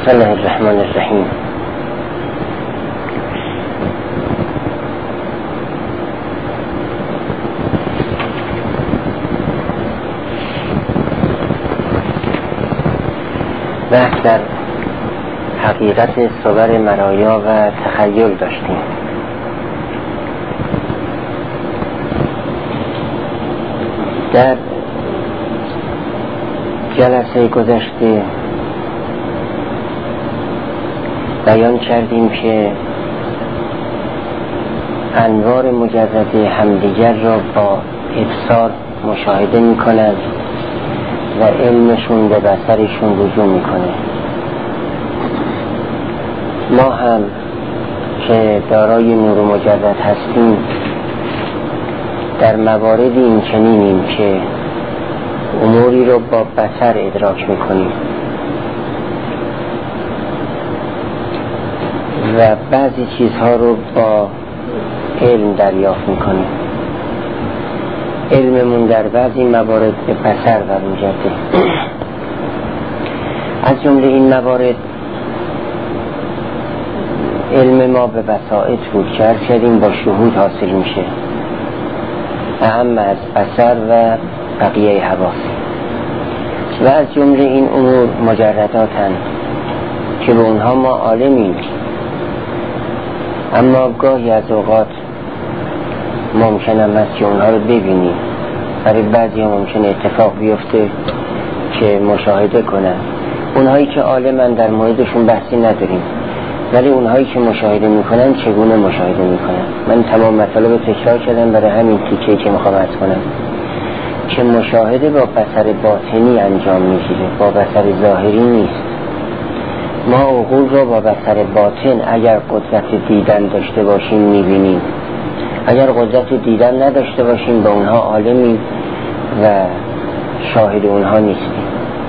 بسم الله الرحمن الرحیم. بحث در حقیقت صور مرایا و تخیل داشتیم. در جلسه گذشته بیان کردیم که انوار مجرد همدیگر را با ابصار مشاهده می کنند و علمشون به بصرشون رجوع می کنه. ما هم که دارای نور مجرد هستیم در مواردی این چنینیم که اموری رو با بصر ادراک می کنیم و بعضی چیزها رو با علم دریافت می کنیم. علممون در بعضی موارد به بصر برمیگرده. از جمله این موارد علم ما به بصائر بود که هر کردیم با شهود حاصل میشه، اهم از بصر و بقیه حواس. و از جمله این امور مجرداتن که به اونها ما عالمیم، اما گاهی از اوقات ممکن است که اونها رو ببینیم. برای بعضی ها ممکن اتفاق بیفته که مشاهده کنن. اونهایی که عالمن در موردشون بحثی نداریم، ولی اونهایی که مشاهده میکنن چگونه مشاهده میکنن. من تمام مطالب تکرار کردم برای همین تیکه‌ای که میخوام عرض کنم که مشاهده با بصر باطنی انجام میگیره، با بصر ظاهری نیست. ما عقول رو با بصر باطن اگر قدرت دیدن داشته باشیم میبینیم، اگر قدرت دیدن نداشته باشیم به اونها عالمیم و شاهد اونها نیستیم.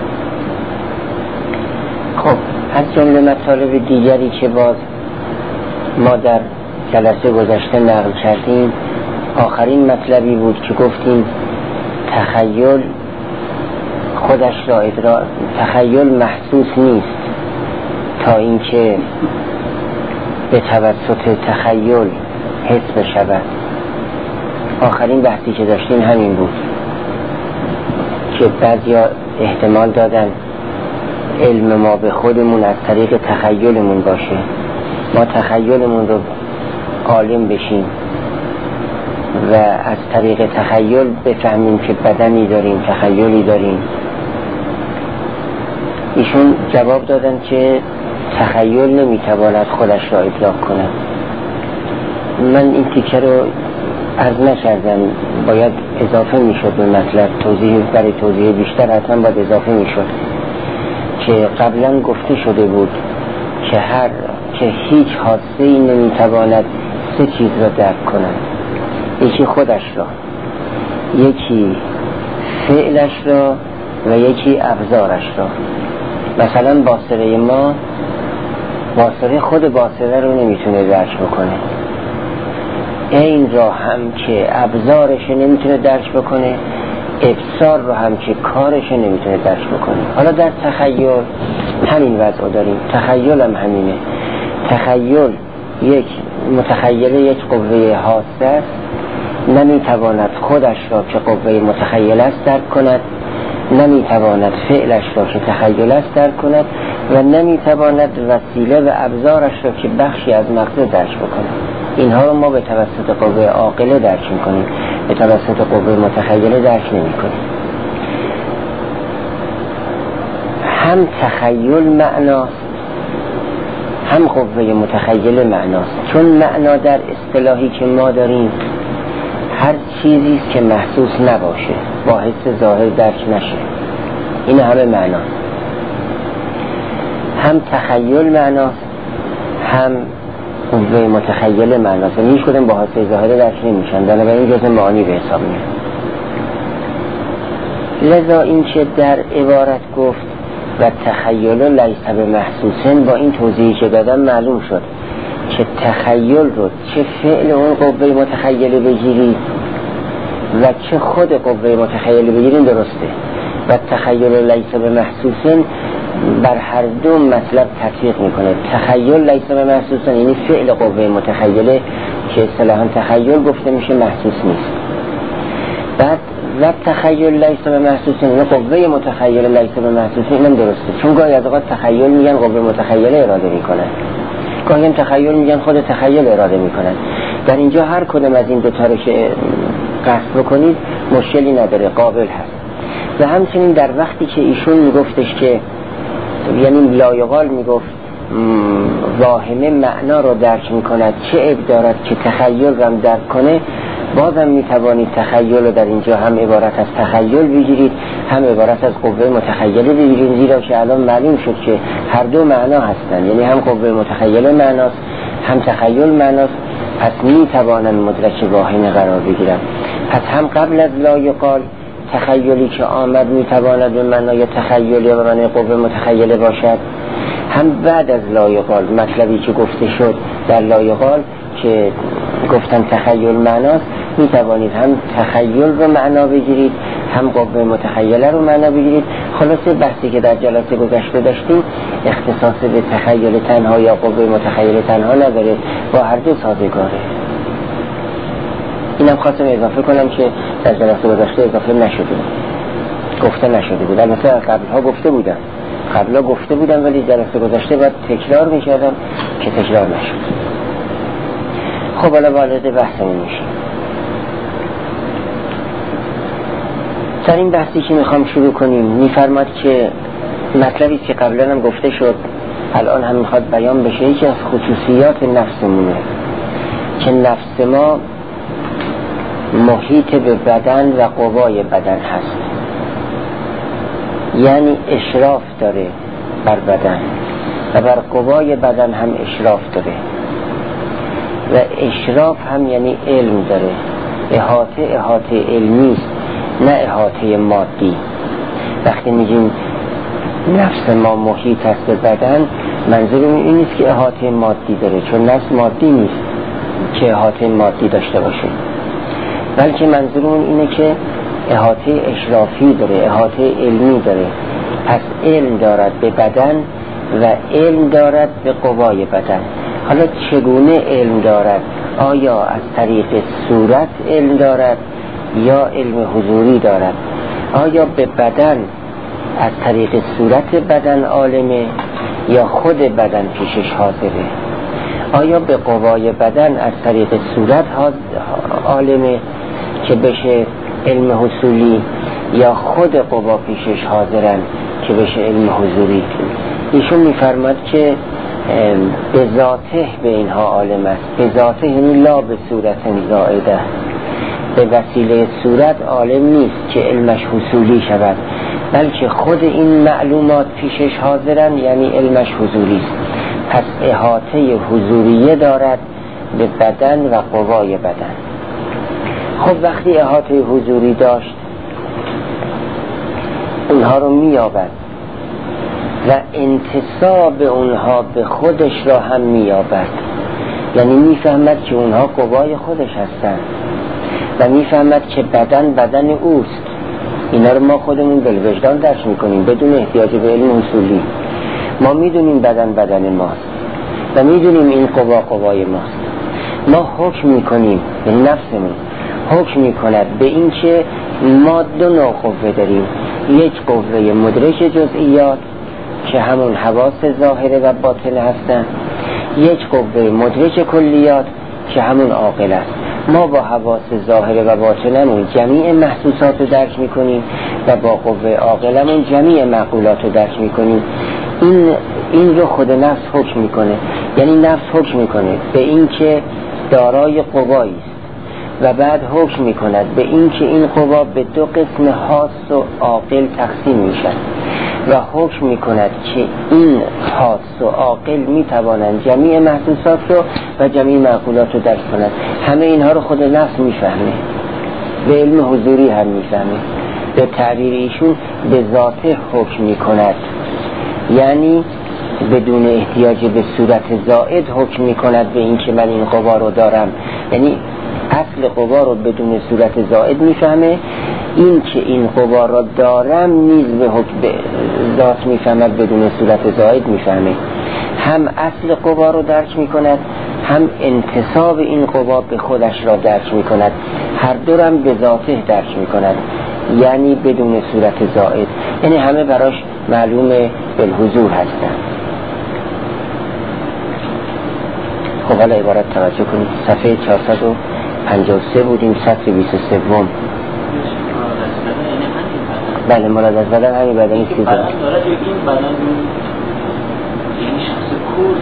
خب از جمله مطالب دیگری که باز ما در جلسه گذشته نقل کردیم، آخرین مطلبی بود که گفتیم تخیل خودش را تخیل محسوس نیست تا اینکه به توسط تخیل حس بشود. آخرین بحثی که داشتیم همین بود که بعضیا احتمال دادن علم ما به خودمون از طریق تخیلمون باشه، ما تخیلمون رو عالم بشیم و از طریق تخیل بفهمیم که بدنی داریم، تخیلی داریم. ایشون جواب دادن که تخیل نمیتواند خودش را ادراک کند. من این تیکه رو عرض نکردم، باید اضافه میشد به مطلب. برای توضیح بیشتر حتما باید اضافه میشد که قبلا گفته شده بود که هیچ حادثه‌ای نمیتواند سه چیز را درک کند: یکی خودش را، یکی فعلش را و یکی ابزارش را. مثلا باصره ما، باصره خود باصره رو نمیتونه درک بکنه، این را هم که ابزارش نمیتونه درک بکنه، ابصار رو هم که کارش نمیتونه درک بکنه. حالا در تخیل همین وضع داریم. تخیل هم همینه. تخیل یک متخیله، یک قوه حاسه است، نمیتواند خودش را که قوه متخیل است درک کند، نمیتواند فعلش را که تخیل است درک کند و نمیتواند وسیله و ابزارش را که بخشی از مغز درک بکنه. اینها رو ما به توسط قوه عاقله درک میکنیم، به توسط قوه متخیله درک نمیکنیم. هم تخیل معناست، هم قوه متخیله معناست. چون معنا در اصطلاحی که ما داریم هر چیزی است که محسوس نباشه، با حس ظاهر درک نشه. این همه معناست. هم تخیل معناست، هم قوه متخیل معناست. هیچ کدوم با حس ظاهر درک نمیشن، بنابراین جزء معانی به حساب میاد. لذا این که در عبارت گفت و تخیل لیس بمحسوسن، با این توضیحی که دادم معلوم شد که تخیل رو چه فعل اون قوه متخیله بگیری و چه خود قوه متخیله بگیرین درسته. و تخیل لیس بمحسوسن بر هر دو مطلب تطبیق میکنه. تخیل لیس محسوسا یعنی فعل قوه متخیله که اصطلاحاً تخیل گفته میشه، محسوس نیست. بعد و تخیل لیس محسوس یعنی قوه متخیله لیس محسوس، اینم درسته، چون گاهی از اوقات تخیل میگن قوه متخیله اراده میکنن، گاهی هم تخیل میگن خود تخیل اراده میکنن. در اینجا هر کدوم از این دو تا رو که قصد بکنید مشکلی نداره، قابل هست. و همچنین در وقتی که ایشون میگفتش که یعنی لایقال میگفت واهمه معنا رو درک میکند، چه عیب دارد که تخیل رو هم درک کنه، بازم میتوانید تخیل رو در اینجا هم عبارت از تخیل بگیرید، هم عبارت از قوه متخیله بگیرید، زیرا که الان معلوم شد که هر دو معنا هستن، یعنی هم قوه متخیله معناست هم تخیل معناست، پس میتوانند مدرک واهمه قرار بگیرن. پس هم قبل از لایقال تخیلی که آمد میتواند به معنای تخیل یا به معنای قوه متخیله باشد، هم بعد از لایقال مطلبی که گفته شد در لایقال که گفتن تخیل معناست، میتوانید هم تخیل رو معنا بگیرید هم قوه متخیله رو معنا بگیرید. خلاصه بحثی که در جلسه گذشته داشتیم اختصاص به تخیل تنها یا قوه متخیله تنها نداره، با هر دو سازگاره. اینم خواستم اضافه کنم که در جلسه گذشته اضافه نشده، گفته نشده بود. البته قبلها گفته بودم ولی جلسه گذشته باید تکرار میکردم که تکرار نشد. خب حالا وارد بحثمون میشیم. در این بحثی که میخوام شروع کنیم میفرماد که مطلبی که قبلا هم گفته شد الان هم میخواد بیان بشه، یکی از خصوصیات نفسمونه که نفس ما محیط به بدن و قوای بدن هست، یعنی اشراف داره بر بدن و بر قوای بدن هم اشراف داره و اشراف هم یعنی علم داره. احاطه علمی است نه احاطه مادی. وقتی میگیم نفس ما محیط است به بدن منظورم این نیست که احاطه مادی داره، چون نفس مادی نیست که احاطه مادی داشته باشه، بلکه منظورم اینه که احاطه اشرافی داره، احاطه علمی داره. پس علم دارد به بدن و علم دارد به قوای بدن. حالا چگونه علم دارد؟ آیا از طریق صورت علم دارد یا علم حضوری دارد؟ آیا به بدن از طریق صورت بدن عالمه یا خود بدن پیشش حاضره؟ آیا به قوای بدن از طریق صورت عالمه که بشه علم حصولی یا خود قوا پیشش حاضرن که بشه علم حضوری؟ ایشون میفرماد که به ذاته به اینها عالم است. به ذاته یعنی لا به صورت زائده، به وسیله صورت عالم نیست که علمش حصولی شود، بلکه خود این معلومات پیشش حاضرن یعنی علمش حضوری است. پس احاطه حضوریه دارد به بدن و قوای بدن. خب وقتی احاطه حضوری داشت اونها رو میابد و انتساب اونها به خودش را هم میابد، یعنی میفهمد که اونها قوای خودش هستن و میفهمد که بدن اوست. اینا رو ما خودمون بالوجدان درک میکنیم بدون احتیاج به علم اصولی. ما میدونیم بدن ماست و میدونیم این قوای ماست. ما حکم میکنیم به نفسمون، حکم میکند به این که ما دو نوع قوه داریم، یک قوه مدرک جزئیات که همون حواس ظاهره و باطنه هستن، یک قوه مدرک کلیات که همون عاقل است. ما با حواس ظاهره و باطنمون جمیع محسوسات رو درک میکنیم و با قوه عاقلمون جمیع معقولات رو درک میکنیم. این رو خود نفس حکم میکنه، یعنی نفس حکم میکنه به این که دارای قوایی است و بعد حکم میکند به این که این قوا به دو قسم حاس و عاقل تقسیم میشن و حکم میکند که این حاس و عاقل میتوانند جمیع محسوسات رو و جمیع معقولات رو درک کنند. همه اینها رو خود نفس میفهمه، به علم حضوری هم میفهمه. به تعبیر ایشون به ذاته حکم میکند، یعنی بدون احتیاج به صورت زائد حکم میکند به این که من این قوا رو دارم، یعنی اصل قوا رو بدون صورت زائد میفهمه این که این قوا را دارم نیز به حکم ذات میفهمد، بدون صورت زائد میفهمه. هم اصل قوا رو درک میکند، هم انتساب این قوا به خودش را درک میکند. هر دو هم به ذاته درک میکند، یعنی بدون صورت زائد، یعنی همه براش معلوم بالحضور هستند. خب حالا عبارت توجه کنید، صفحه 453 بودیم، سطر 23. بله، مراد از بدن همین بدنی که داره. این بدن این شخص کور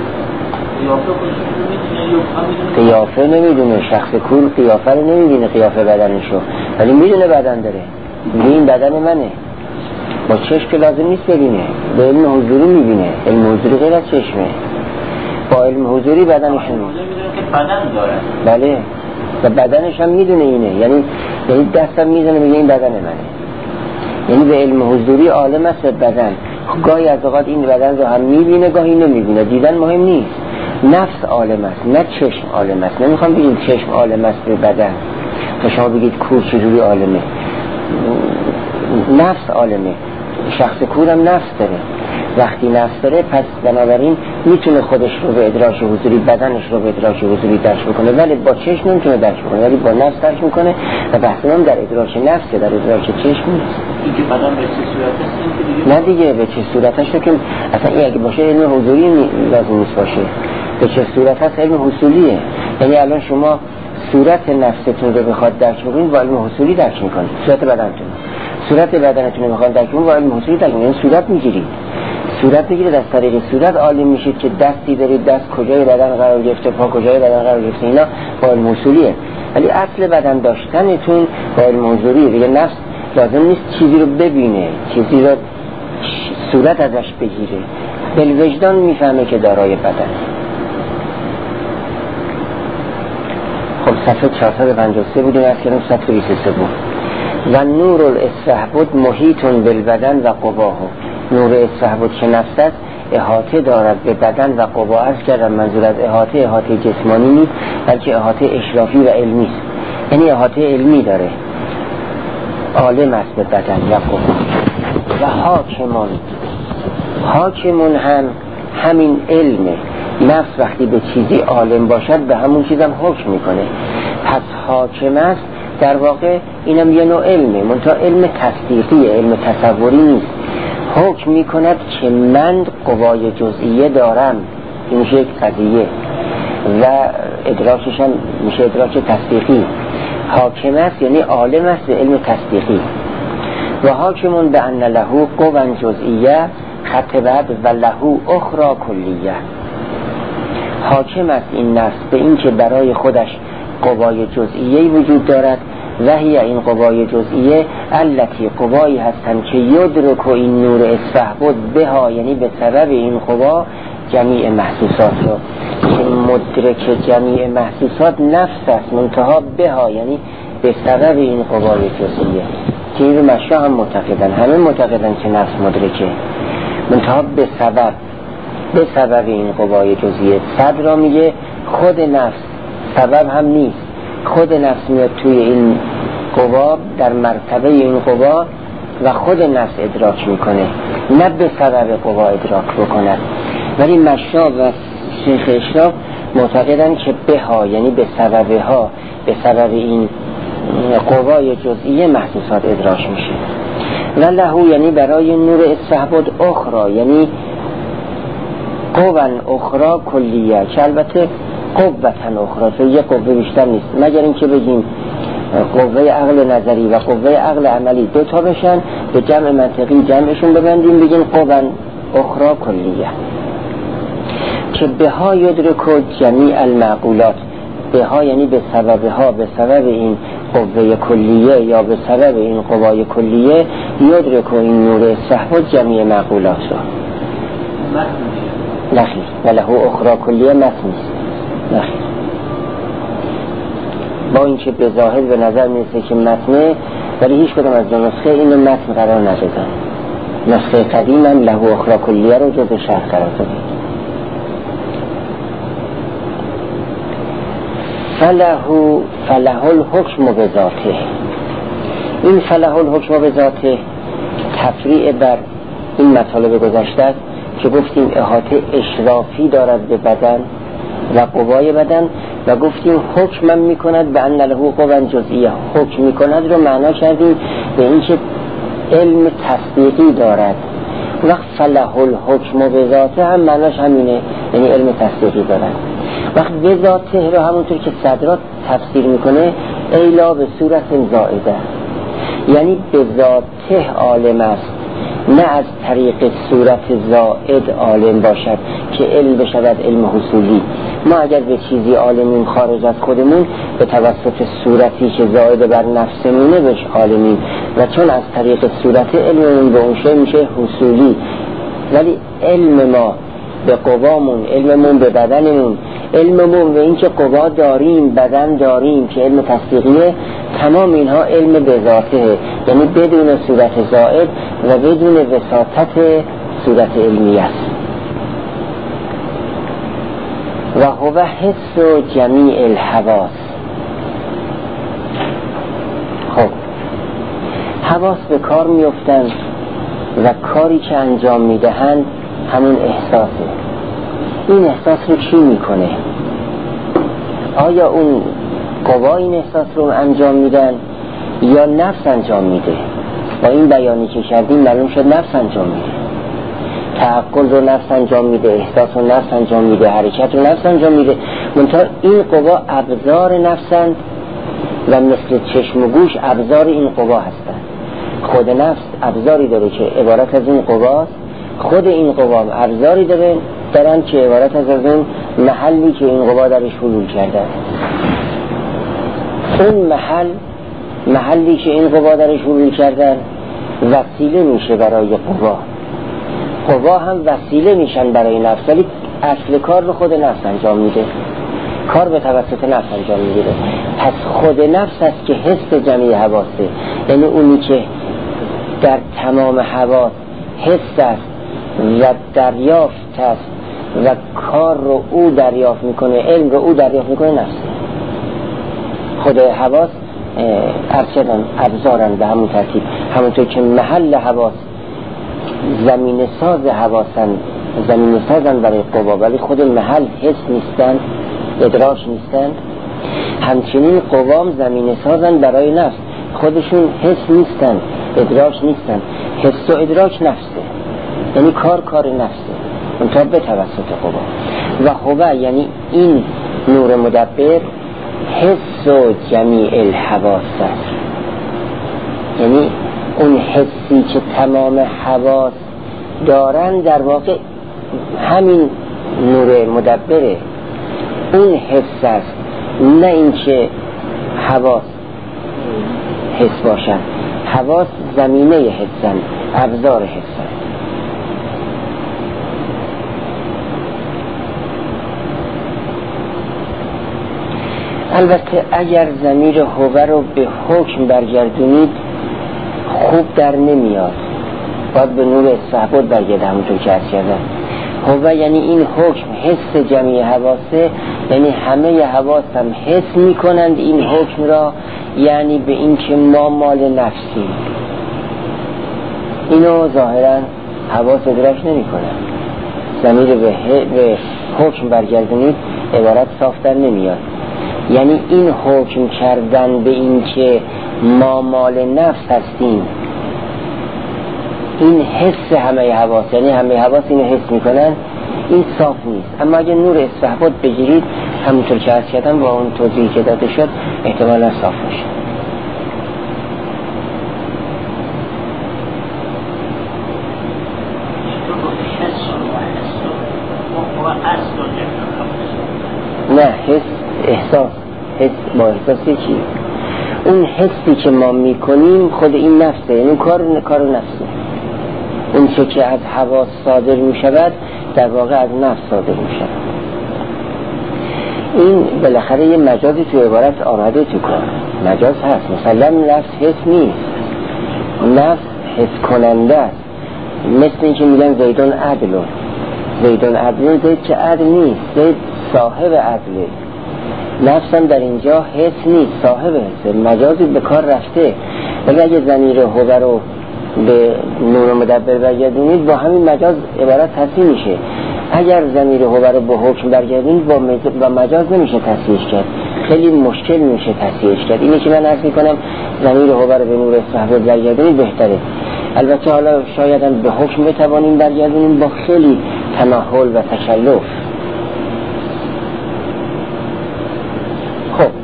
قیافه نمیدونه، شخص کور قیافه رو نمیدونه، قیافه بدنشو، ولی میدونه بدن داره، میگه این بدن منه. با چشم که لازم نیست ببینه، به علم حضوری میبینه. علم حضوری غیر از چشمه. با علم حضوری بدنشو میدونه که بدن داره. بله، و بدنش هم میدونه اینه، یعنی دستم میزنه میگه این بدن منه، یعنی به علم حضوری عالم است بدن. گاهی از اوقات این بدن رو هم میبینه، گاهی نمیبینه. دیدن مهم نیست، نفس عالم است، نه چشم عالم است. نمیخوام بگیم چشم عالم است به بدن تا شما بگید کور چجوری عالمه. نفس عالمه، شخص کورم نفس داره. وقتی نفس داره پس بنابراین میتونه خودش رو به ادراک حضوری، بدنش رو به ادراک حضوری درک بکنه، ولی با چشم نمیتونه درک بکنه، ولی با نفس درک میکنه. و بحث هم در ادراک نفسه، در ادراک چشم نیست. این که بدن به چه صورت است؟ نه دیگه، به چه صورتش رو که اصلا این اگه باشه علم حضوری لازم نیست باشه. به چه صورت هست علم حصولیه. یعنی الان شما صورت نفستون رو بخواد درک بکنید با علم حصولی درک میکنید. صورت بدنتون، صورت بدنتون رو بخواد درک بکنید با علم حصولی درک میکنید. صورت میگیرید، صورت بگیرید، از طریق صورت عالم میشید که دستی دارید، دست کجای بدن قرار گرفته، پا کجای بدن قرار گرفته، اینا با علم حصولیه. ولی اصل بدن داشتنتون با علم حضوریه. دیگه نفس لازم نیست چیزی رو ببینه، چیزی رو صورت ازش بگیره، بالوجدان میفهمه که دارای بدن. خب صفحه 453 بودیم، از کنم صفحه 23 بود. و نور الاستحبود محیطون بالبدن و قباه. نور اصفهبود که نفس است احاطه دارد به بدن و قوا. عرض کردم منظور از احاطه جسمانی نیست، بلکه احاطه اشرافی و علمی است. یعنی احاطه علمی داره، عالم است به بدن و قوا. و حاکمون هم همین علمه. نفس وقتی به چیزی عالم باشد به همون چیزم حکم میکنه. پس حاکم است در واقع، اینم یه نوع علمه، منتها علم تصدیقی، علم تصوری نیست. حکم میکند که من قوای جزئیه دارم، این میشه یک قضیه و ادراکش هم میشه ادراک تصدیقی. حاکم است یعنی عالم است به علم تصدیقی. و حاکمون به ان له قوا جزئیه خط بعد و له اخرى کلیه. حاکم است این نفس به این که برای خودش قوای جزئیه وجود دارد. و هی این قوای جزئیه التي قوایی هستند که یدرک این نور اصفهبود بها، یعنی به سبب این قوا جمیع محسوسات رو، که مدرک جمیع محسوسات نفس است، منتها بها یعنی به سبب این قوای جزئیه. که این رو مشا هم معتقدن، همه معتقدن که نفس مدرکه، منتها به سبب این قوای جزئیه. صد را میگه خود نفس سبب هم نیست، خود نفس میاد توی این قوا، در مرتبه این قوا و خود نفس ادراک میکنه، نه به سبب قوا ادراک بکنه. ولی مشا و شیخ اشراف معتقدن که بها یعنی به سببها، به سبب این قوای جزئیه محسوسات ادراک میشه. و له یعنی برای نور اصفهبود اخرى، یعنی قوان اخرى کلیه، که البته قوتن اخرى، یه قوه بیشتر نیست، مگر اینکه بگیم قوه عقل نظری و قوه عقل عملی دوتا بشن، به جمع منطقی جمعشون ببندیم بگیم قوان اخرى کلیه. که بها یدرک جمیع المعقولات. بها یعنی به سببها، به سبب این قوه کلیه یا به سبب این قوای کلیه یدرک این نور صحبت جمیع معقولات رو. نخیر وله اخرى کلیه متنیست، نخیر. با اینکه به ظاهر به نظر میرسه که متنه، ولی هیچ کدام از دو نسخه اینو متن قرار ندادن. نسخه قدیم هم له اخرى کلیه رو جز شرح قرار داده. فله الحکم بذاته. این فله الحکم به ذاته تفریع بر این مطالب گذشته است که گفتیم احاطه اشرافی دارد به بدن و قوای بدن و گفتیم حکم میکند به ان له قوا جزئیه. حکم میکند رو معنا کردیم به این که علم تصدیقی دارد. وقت فله الحکم به ذاته هم معناش همینه، یعنی علم تصدیقی دارد. وقت به ذاته رو همونطور که صدرات تفسیر میکنه ایلا به صورت زائده، یعنی به ذاته عالم است، نه از طریق صورت زائد عالم باشد که علم بشود علم حصولی. ما اگر به چیزی عالمیم خارج از خودمون به توسط صورتی که زائد بر نفسمونه بهش عالمیم و چون از طریق صورت علممون به اون شی میشه حصولی. ولی علم ما به قوامون، علممون به بدنمون، علممون به این که قوا داریم، بدن داریم که علم تصدیقیه، تمام اینها علم به ذاته، یعنی بدون صورت زائد و بدون وساطت صورت علمی است. و هو حس جمیع الحواس. خب حواس به کار میافتند و کاری که انجام میدهند همون احساسه. این احساس رو کی میکنه؟ آیا اون قوا این احساس رو انجام میدن یا نفس انجام میده؟ با این بیانی که کردیم معلوم شد نفس انجام میده. تعقل رو نفس انجام میده، احساس رو نفس انجام میده، حرکت رو نفس انجام میده. منتها این قوا ابزار نفسند و مثل چشم و گوش ابزار این قوا هستند. خود نفس ابزاری داره که عبارت از این قواست، خود این قوا ابزاری دارن که عبارت از اون محلی که این قوا درش حلول کرده. اون محلی که این قوا درش حلول کردن وسیله میشه برای قوا هم وسیله میشن برای نفس، ولی اصل کار رو خود نفس انجام میده. کار به توسط نفس انجام میگیره. پس خود نفس است که حس جمیع حواسه، یعنی اونی که در تمام حواس حس است و دریافت است و کار رو او دریافت میکنه، علم رو او دریافت میکنه، نفسه. خود حواس ارشدن ابزارن به همون ترتیب، همونطور که محل حواس زمین ساز حواسن، زمین سازن برای قوا، ولی خود محل حس نیستن، ادراک نیستن. همچنین قوام زمین سازن برای نفس، خودشون حس نیستن، ادراک نیستن. حس و ادراک نفسه، یعنی کار نفسه، منتها به توسط قوا. و هو یعنی این نور مدبر حس و جمیع الحواس است، یعنی اون حسی که تمام حواس دارن در واقع همین نور مدبره. اون حس است، نه این که حواس حس باشن. حواس زمینه حسن، ابزار حسن. البته اگر ضمیر هو رو به حکم برگردونید خوب در نمیاد، باید به نور استحباب برگرده، همونطور که عرض کردم. هو یعنی این حکم حس جمیع حواسه، یعنی همه حواس هم حس میکنند این حکم را، یعنی به این که ما مال نفسیم. اینو ظاهرا حواس ادراک نمی کنند. ضمیر به حکم برگردونید عبارت صاف در نمیاد. یعنی این حکم کردن به این که ما مال نفس هستیم، این حس همه حواس، یعنی همه حواس اینو حس میکنن، این صاف نیست. اما اگه نور استحباب بگیرید، همونطور که عرض کردم با اون توضیحی که داده شد، احتمالا صاف میشه. نه حس، احساس. حس با احساسی چی؟ اون حسی که ما میکنیم خود این نفسه، یعنی کار نفسه. اون چه که از حواس صادر میشود در واقع از نفس صادر میشود. این بالاخره یه مجازی تو عبارت آمده تو کار، مجاز هست. مثلا نفس حس نیست، نفس حس کننده است. مثل این که میگن زیدون عدلون، زید که عدل نیست، زید صاحب عدله. نفسم در اینجا حس نیست، صاحب حسه، مجازی به کار رفته. ولی اگه ضمیر هو رو به نور مدبر برگردونید با همین مجاز عبارت تصحیح میشه. اگر ضمیر هو رو به حکم برگردونید با مجاز نمیشه تصحیحش کرد، خیلی مشکل میشه تصحیحش کرد. اینه که من عرض میکنم ضمیر هو رو به نور استحباب برگردونید بهتره. البته حالا شاید هم به حکم بتوانیم برگردونیم با خیلی تمهل و تکلف. خب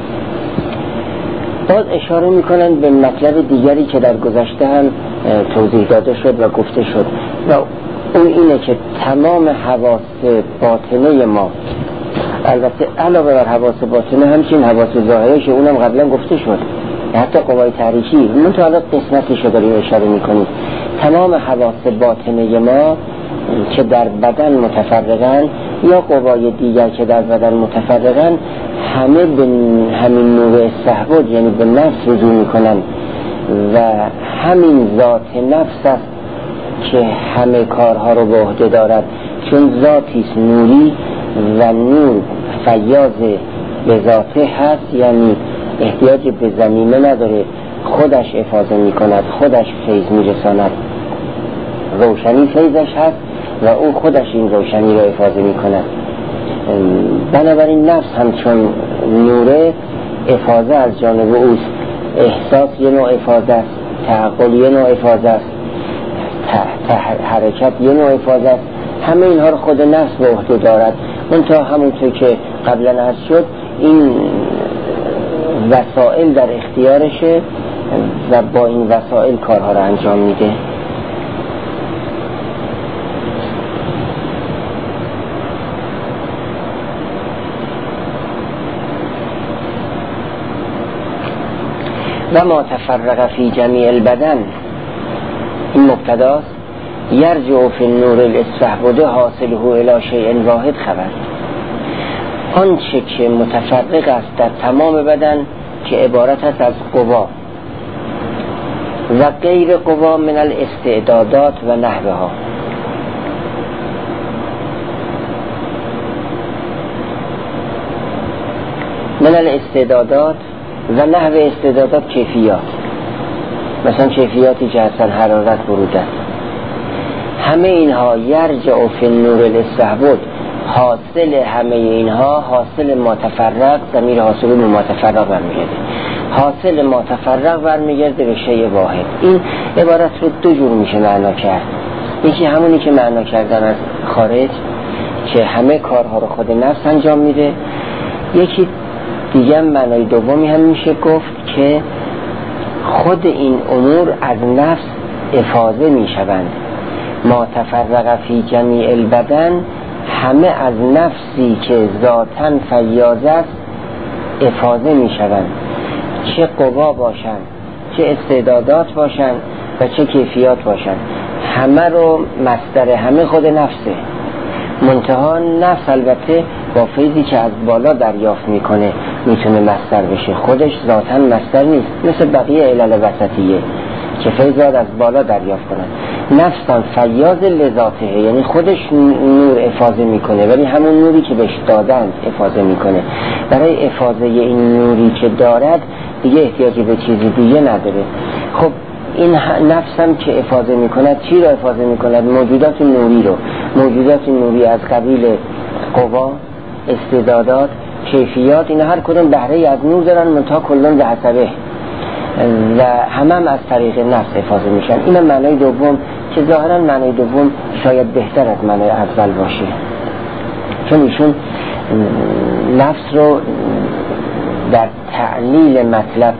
باز اشاره میکنن به مطلب دیگری که در گذشته هم توضیح داده شد و گفته شد و اون اینه که تمام حواس باطنه ما، البته علاوه بر حواس باطنه همچنین حواس ظاهرش اونم قبلا گفته شد، حتی قوای تحریکی، من تا حالا قسمتیشو داریم اشاره میکنیم. تمام حواس باطنه ما که در بدن متفرقن یا قوای دیگر که در بدن متفرقن، همه به همین نور استحباب یعنی به نفس رجوع میکنن و همین ذات نفس است که همه کارها رو به عهده دارد، چون ذاتیست نوری و نور فیاض به ذاته هست، یعنی احتیاج به ضمیمه نداره، خودش افاضه میکند، خودش فیض میرساند، روشنی فیضش هست و او خودش این روشنی رو افاضه میکند. بنابراین نفس همچون نوره افاضه از جانب اوست، احساس یه نوع افاضه است، تعقل یه نوع افاضه است، حرکت یه نوع افاضه است، همه اینها رو خود نفس به عهده دارد. منتها همونطور که قبلا عرض شد این وسائل در اختیارشه و با این وسائل کارها رو انجام میده. و ما تفرق فی جمیع البدن، این مبتداست، یرجع فی النور الاستحبوده حاصله الی شیء واحد خبر. آنچه که متفرق است در تمام بدن که عبارت است از قوا و غیر قوا من الاستعدادات و نحوها. من الاستعدادات و نحو استعدادات کیفیات، مثلا کیفیاتی که هستن حرارت، برودت، همه اینها یرجع فی النور الاستحباب، حاصل همه اینها حاصل ما تفرق، ضمیر حاصل به ما تفرق برمیگرده، حاصل ما تفرق برمیگرده به شیء واحد. این عبارت رو دو جور میشه معنا کرد. یکی همونی که معنا کردن از خارج که همه کارها رو خود نفس انجام میده، یکی دیگه معنای دومی هم میشه گفت که خود این امور از نفس افاضه میشوند. ما تفرق فی جمیع البدن، همه از نفسی که ذاتاً فیاض است افاضه میشوند، چه قوا باشند، چه استعدادات باشند و چه کیفیات باشند، همه رو مصدر همه خود نفسه. منتها نفس البته با فیضی که از بالا دریافت میکنه میتونه مصدر بشه، خودش ذاتاً مصدر نیست، مثل بقیه علل وسطیه که فیض از بالا دریافت کنن. نفسم فیاض لذاته، یعنی خودش نور افاضه میکنه ولی همون نوری که بهش دادن افاضه میکنه. برای افاضه این نوری که دارد دیگه احتیاجی به چیزی دیگه نداره. خب این نفسم که افاضه میکند چی رو افاضه میکند؟ موجودات نوری رو. موجودات نوری از قبیل قوا، استعدادات، کیفیات، این هر کدوم بهره از نور دارن، منتها کلن به حسبه و هم از طریق نفس افاضه میشن. این معنای دوم که ظاهرا معنای دوم شاید بهتر از معنای اول باشه، چون ایشون نفس رو در تعلیل مطلب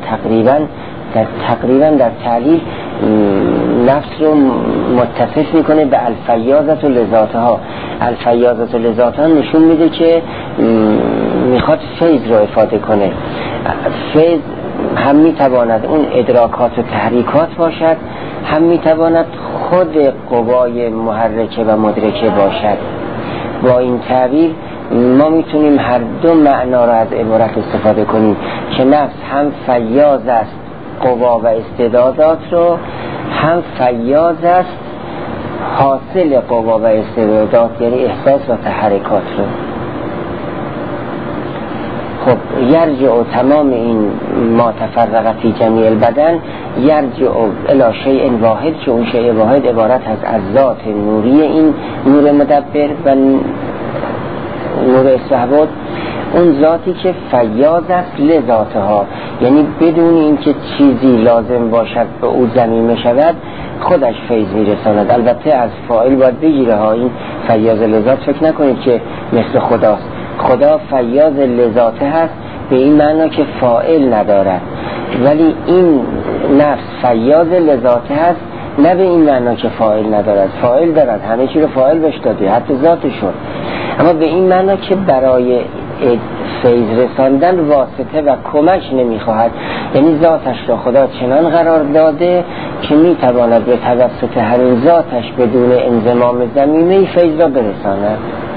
تقریبا در تعلیل نفس رو متصف میکنه به الفیاضت و لذاتها. الفیاضت و لذاتها نشون میده که میخواد فیض رو افاده کنه. فیض هم میتواند اون ادراکات و تحریکات باشد، هم میتواند خود قوای محرکه و مدرکه باشد. با این تعبیر ما میتونیم هر دو معنا را از عبارت استفاده کنیم که نفس هم فیاض است قوا و استعدادات رو، هم فیاض است حاصل قوا و استعدادات یعنی احساس و تحرکات رو. خب یرجع تمام این ما تفرق فی جمیع البدن یرجع الی شیء واحد، که اون شیء واحد عبارت از ذات نوری این نور مدبر و نور استحباب، اون ذاتی که فیاض است لذاتها، یعنی بدون اینکه چیزی لازم باشد به او ضمیمه شود خودش فیض میرساند. البته از فاعل باید بگیره ها، این فیاض لذات فکر نکنید که مثل خداست. خدا فیاض لذاته هست به این معنا که فاعل ندارد، ولی این نفس فیاض لذاته هست نه به این معنا که فاعل ندارد. فاعل دارد، همه چی رو فاعل بهش داده، حتی ذاتشون، اما به این معنا که برای فیض رساندن واسطه و کمک نمیخواهد، یعنی ذاتش را خدا چنان قرار داده که میتواند به توسط همین ذاتش بدون انضمام ضمیمه فیض را برساند.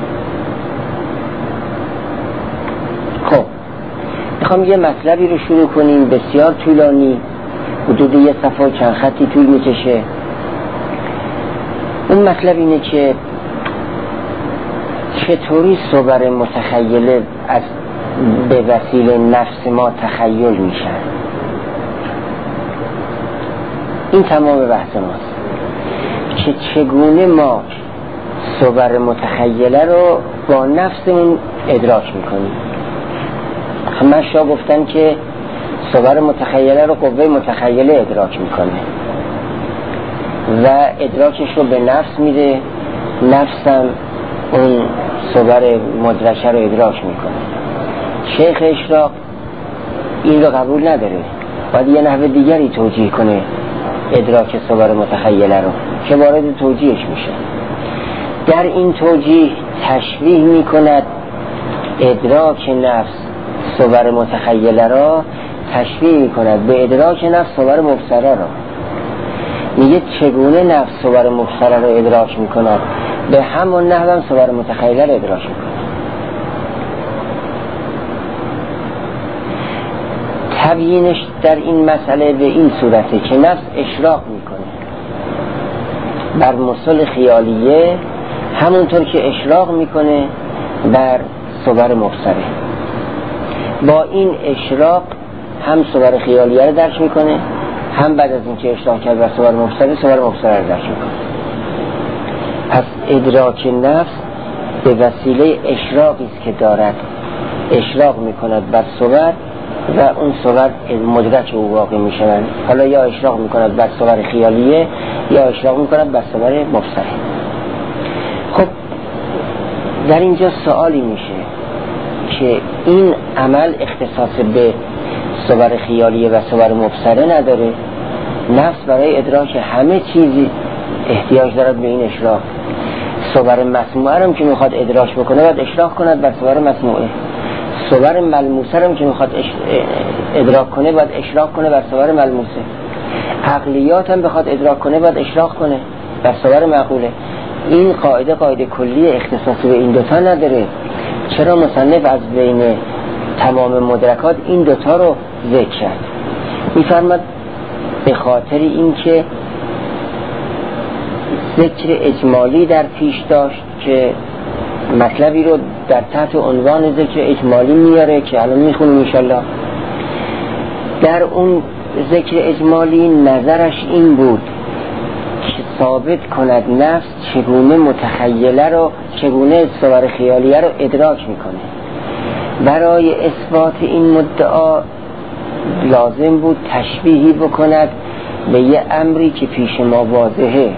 خب میخوام یه مطلبی رو شروع کنیم بسیار طولانی، حدود یه صفحه چند خطی طول میکشه. اون مطلب اینه که چطوری صور متخیله از به وسیله نفس ما تخیل میشن. این تمام بحث ماست که چگونه ما صور متخیله رو با نفسمون ادراک میکنیم. همشا گفتن که صور متخیله رو قوه متخیله ادراک میکنه و ادراکش رو به نفس میده، نفسم اون صور مدرکه رو ادراک میکنه. شیخ اشراق این رو قبول نداره، باید یه نحو دیگری توجیه کنه ادراک صور متخیله رو که وارد توجیهش میشه. در این توجیه تشبیه میکند ادراک نفس صور متخیله را، تشبیه میکند به ادراک نفس صور مبصره را. میگه چگونه نفس صور مبصره را ادراک میکند، به همون نحو هم صور متخیله را ادراک میکند. تبیینش در این مسئله به این صورته که نفس اشراق میکنه بر مصل خیالیه همونطور که اشراق میکنه بر صور مبصره. با این اشراق هم صور خیالیه رو درک میکنه، هم بعد از اینکه اشراق کرد بر صور مبصره رو درک میکنه. پس ادراک نفس به وسیله اشراقی است که دارد، اشراق میکند بر صور و اون صور مدرک او واقع میشوند. حالا یا اشراق میکند بر صور خیالیه یا اشراق میکند بر صور مبصره. خب در اینجا سوالی میشه که این عمل اختصاص به صور خیالیه و صور مبصره نداره؟ نفس برای ادراک همه چیزی احتیاج دارد به این اشراق. صور مسموعه هم که میخواد ادراک بکنه باید اشراق کند بر صور مسموعه. صور ملموسه هم که میخواد ادراک کنه باید اشراق کنه بر صور ملموسه. عقلیات هم بخواد ادراک کنه باید اشراق کنه بر صور معقوله. این قاعده کلی اختصاصی به این دوتا نداره. چرا مصنف از بین تمام مدرکات این دوتا رو ذکر کرد؟ میفرماد به خاطر این که ذکر اجمالی در پیش داشت که مطلبی رو در تحت عنوان ذکر اجمالی میاره که الان میخونیم انشالله. در اون ذکر اجمالی نظرش این بود که ثابت کند نفس چگونه متخیله رو، چگونه صور خیالیه رو ادراک میکنه. برای اثبات این مدعا لازم بود تشبیهی بکند به یه امری که پیش ما واضحه.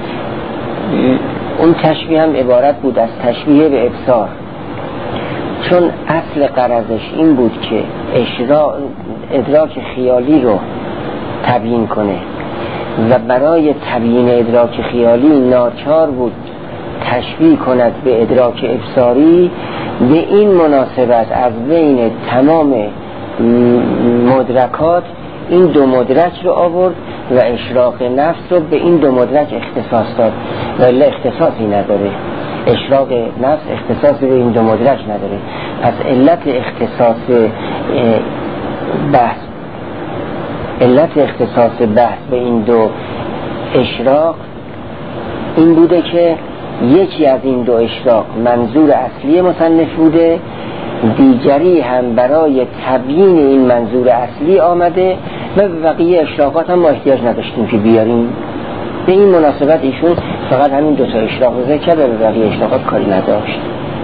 اون تشبیه هم عبارت بود از تشبیه به ابصار، چون اصل غرضش این بود که ادراک خیالی رو تبیین کنه و برای تبیین ادراک خیالی ناچار بود تشبیه کند به ادراک ابصاری. به این مناسبت از بین تمام مدرکات این دو مدرک رو آورد و اشراق نفس رو به این دو مدرک اختصاص داد، ولی اختصاصی نداره. اشراق نفس اختصاصی به این دو مدرک نداره. پس علت اختصاص بحث به این دو اشراق این بوده که یکی از این دو اشراق منظور اصلی مصنف بوده دیگری هم برای تبیین این منظور اصلی آمده و بقیه اشراقات هم ما احتیاج نداشتیم که بیاریم. به این مناسبت ایشون فقط همین دوتا اشراق رو ذکر کرد و به بقیه اشراقات کاری نداشت.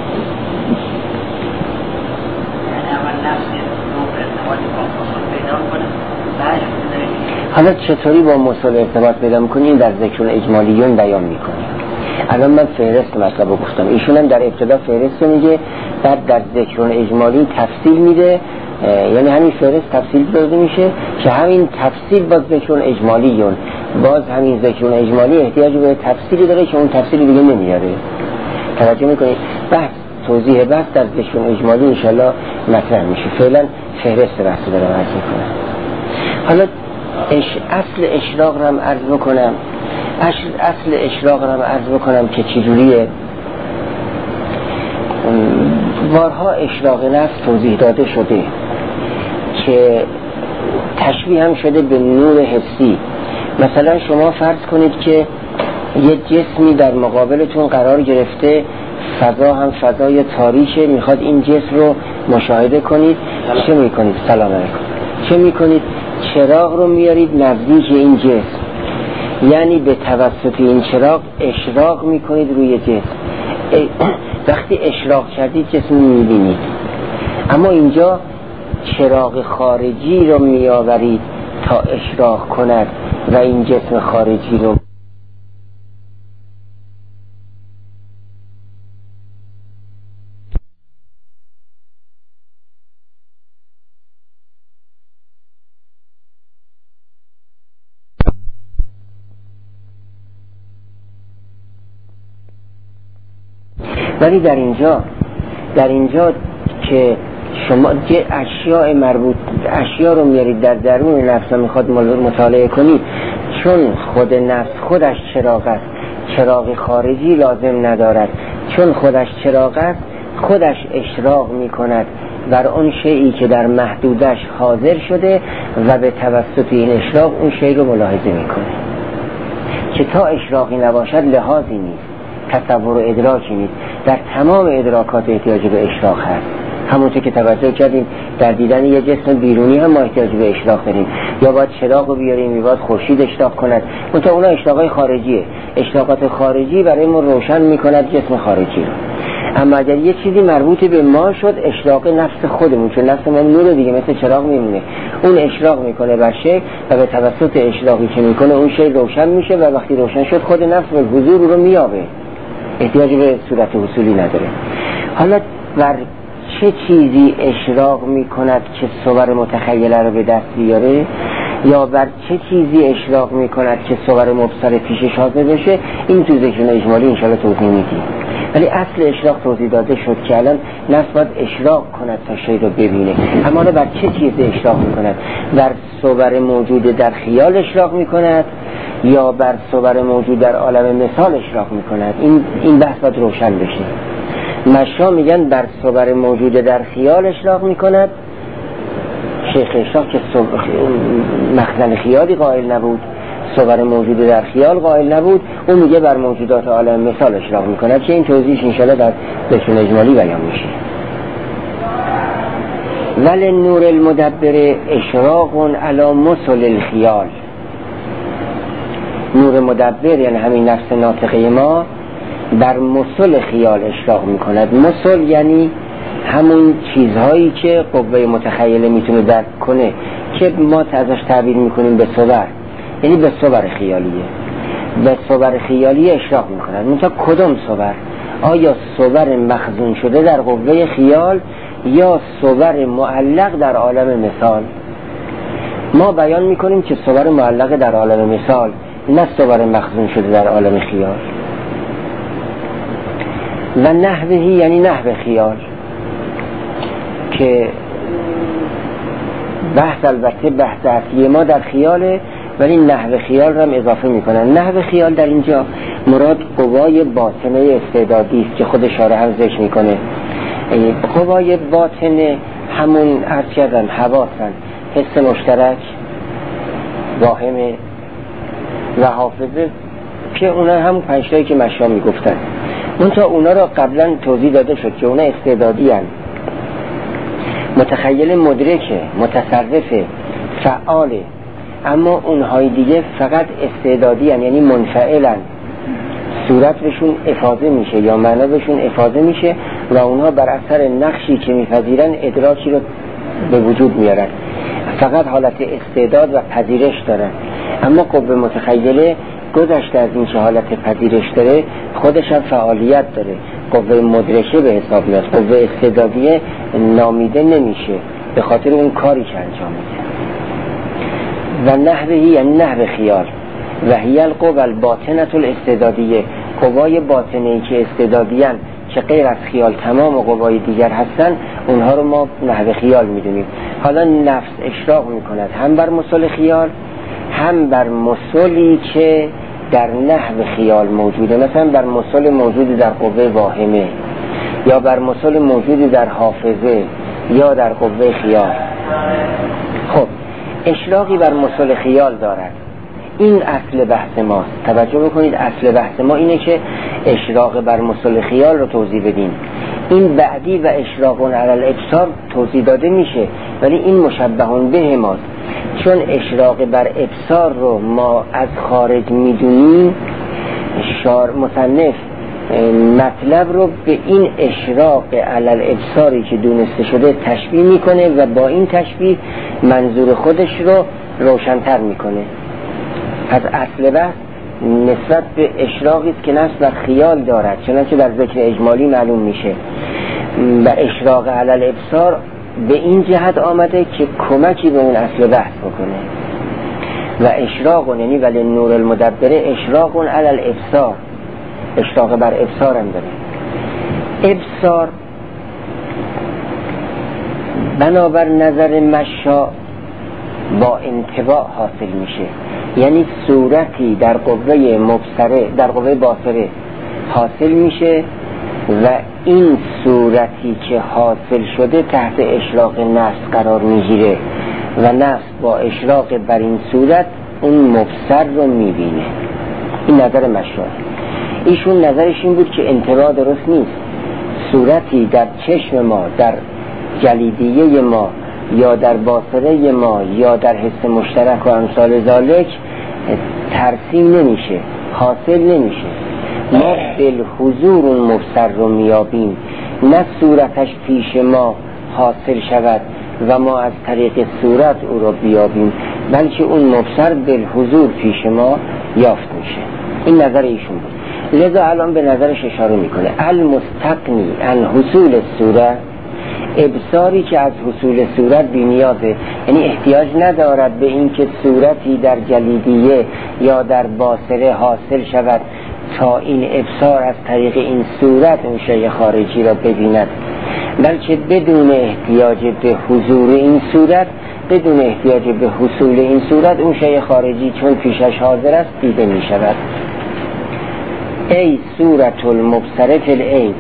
حالا چطوری با مصول ارتباط پیدا میکنیم در ذکر اجمالیون بیان میکنیم. الان من فهرست مطلب رو گفتم، ایشون هم در ابتدا فهرست میگه، بعد در ذکر اجمالی تفصیل میده، یعنی همین فهرست تفصیل داده میشه که همین تفصیل باز ذکر اجمالیون، باز همین ذکر اجمالی احتیاج به تفصیلی داره که اون تفصیلی دیگه نمیاره. توجه میکنید؟ بحث توضیح بحث در ذکر اجمالی انشالله مطرح میشه. فعلا فهرست بحث دارم عرض میکنم. حالا اصل اشراق رو هم عرض بکنم. اصل اشراق رو هم عرض بکنم که چجوریه. بارها اشراق نفس توضیح داده شده که تشبیه هم شده به نور حسی. مثلا شما فرض کنید که یه جسمی در مقابلتون قرار گرفته، فضا هم فضای تاریکه، میخواد این جسم رو مشاهده کنید. چه میکنید؟ سلام علیکم. چه میکنید؟ چراغ رو میارید نزدیک این جسم، یعنی به توسط این چراغ اشراق میکنید روی جسم. وقتی اشراق کردید جسم میبینید. اما اینجا چراغ خارجی رو میآورید تا اشراق کند و این جسم خارجی رو ولی در اینجا که شما اشیاء مربوط اشیاء رو میارید در درون نفس و میخواد مطالعه کنید، چون خود نفس خودش چراغ است، چراغ خارجی لازم ندارد. چون خودش چراغ است، خودش اشراق میکند بر اون شیئی که در محدودش حاضر شده و به توسط این اشراق اون شیء رو ملاحظه میکنه. که تا اشراقی نباشد لحاظی نیست، تصور و ادراکی نیست. در تمام ادراکات احتیاج به اشراق هست. همونطور که توجه کردیم در دیدن یه جسم بیرونی هم ما احتیاج به اشراق داریم. یا باید چراغ رو بیاریم، یا باید خورشید اشراق کند. منتها اونا اشراقای خارجیه. اشراقات خارجی برای ما روشن میکند جسم خارجی رو. اما اگر یه چیزی مربوط به ما شد، اشراق نفس خودمون، چون نفس ما نور دیگه مثل چراغ میمونه، اون اشراق میکنه بر شی و به توسط اشراقی که میکنه اون شی روشن میشه و وقتی روشن شد خود نفس به حضور رو میابه، احتیاج به صورت حصولی نداره. حالا بر چه چیزی اشراق میکند که صور متخیله رو به دست بیاره، یا بر چه چیزی اشراق میکند که صور مبصر پیشش حاضر بشه، این تو ذکر اجمالی انشاءالله توضیح میدیم. ولی اصل اشراق توضیح داده شد که الان نفس باید اشراق کند تا شی رو ببینه. اما بر چه چیزی اشراق میکند؟ بر صور موجود در خیال اشراق میکند یا بر صور موجود در عالم مثال اشراق میکند؟ این بحث باید روشن بشه. مشا میگن بر صور موجود در خیال اشراق میکند. شیخ اشراق که مخزن خیالی قائل نبود، صور موجود در خیال قائل نبود، اون میگه بر موجودات عالم مثال اشراق میکند که این توضیحش انشاءالله در ذکر اجمالی بیان میشه. ولی نور المدبر اشراق علی مثل الخیال. نور مدبر یعنی همین نفس ناطقه ما بر مثل خیال اشراق میکند. مثل یعنی همون چیزهایی که قوه متخیله میتونه درک کنه که ما ازش تعبیر میکنیم به صور، یعنی به صور خیالیه. به صور خیالی اشراق میکند. منتها کدوم صور؟ آیا صور مخزون شده در قوه خیال یا صور معلق در عالم مثال؟ ما بیان میکنیم که صور معلق در عالم مثال، نه صور مخزون شده در عالم خیال. و نحوهی یعنی نحو خیال، که بحث البته بحث اصلی ما در خیاله، ولی نحو خیال رو هم اضافه میکنن. نحو خیال در اینجا مراد قوای باطنه استعدادی است که خود شارح هم ذکر میکنه. قوای باطنه همون عرض کردن حواسن، حس مشترک، واهمه و حافظه، که اونا هم پنجتایی که مشا میگفتن. منتها اونا را قبلا توضیح داده شد که اونا استعدادی هن. متخیل مدرکه، متصرفه، فعاله، اما اونهای دیگه فقط استعدادی هن، یعنی منفعلن، صورت بهشون افاضه میشه یا معنا بهشون افاضه میشه و اونها بر اثر نقشی که میپذیرن ادراکی رو به وجود میارن، فقط حالت استعداد و پذیرش دارن. اما قوه متخیله گذشته از این که حالت پذیرش داره خودش هم فعالیت داره، قوه مدرکه به حساب میاد، قوه استعدادیه نامیده نمیشه به خاطر اون کاری که انجام میده. و نحوهی یعنی نحو خیال و هی القوه الباطنه الاستعدادیه، قوای باطنه‌ای که استعدادیان که غیر از خیال تمام قوای دیگر هستن، اونها رو ما نحو خیال میدونیم. حالا نفس اشراق میکند هم بر مثل خیال هم بر مثلی که در نحو خیال موجوده، مثلا بر مثل موجود در قوه واهمه یا بر مثل موجود در حافظه یا در قوه خیال. خب اشراقی بر مثل خیال دارد، این اصل بحث ماست. توجه بکنید، اصل بحث ما اینه که اشراق بر مثل خیال رو توضیح بدیم. این بعدی و اشراقون علی الابصار توضیح داده میشه، ولی این مشبهون به ماست. چون اشراق بر ابصار رو ما از خارج میدونیم، مصنف مطلب رو به این اشراق علی الابصاری که دونسته شده تشبیه میکنه و با این تشبیه منظور خودش رو روشن‌تر میکنه. از اصل بحث نسبت به اشراقی است که نفس بر خیال دارد، چنانچه در ذکر اجمالی معلوم میشه. و اشراق علی الابصار به این جهت آمده که کمکی به اون اصل بحث بکنه. و اشراق یعنی ولی نور المدبره اشراق علی الابصار، اشراق بر ابصار هم داره. ابصار بنابر نظر مشا با انطباع حاصل میشه، یعنی صورتی در قوه مبصره، در قوه باصره حاصل میشه و این صورتی که حاصل شده تحت اشراق نفس قرار میگیره و نفس با اشراق بر این صورت اون مبصر رو میبینه. این نظر مشا. ایشون نظرش این بود که انطباع درست نیست، صورتی در چشم ما، در جلیدیه ما یا در باصره ما یا در حس مشترک و امثال ذالک ترسیم نمیشه، حاصل نمیشه. ما بالحضور اون مبصر رو میابیم، نه صورتش پیش ما حاصل شود و ما از طریق صورت او رو بیابیم، بلکه اون مبصر بالحضور پیش ما یافت میشه. این نظر ایشون بود. لذا الان به نظرش اشاره میکنه المستقنی عن حصول الصورت، ابصاری که از حصول صورت بی‌نیازه، یعنی احتیاج ندارد به این که صورتی در جلیدیه یا در باصره حاصل شود تا این ابصار از طریق این صورت اون شیء خارجی را ببیند، بلکه بدون احتیاج به حضور این صورت، بدون احتیاج به حصول این صورت، اون شیء خارجی چون پیشش حاضر است دیده می شود. ای صورت المبصره فی العین،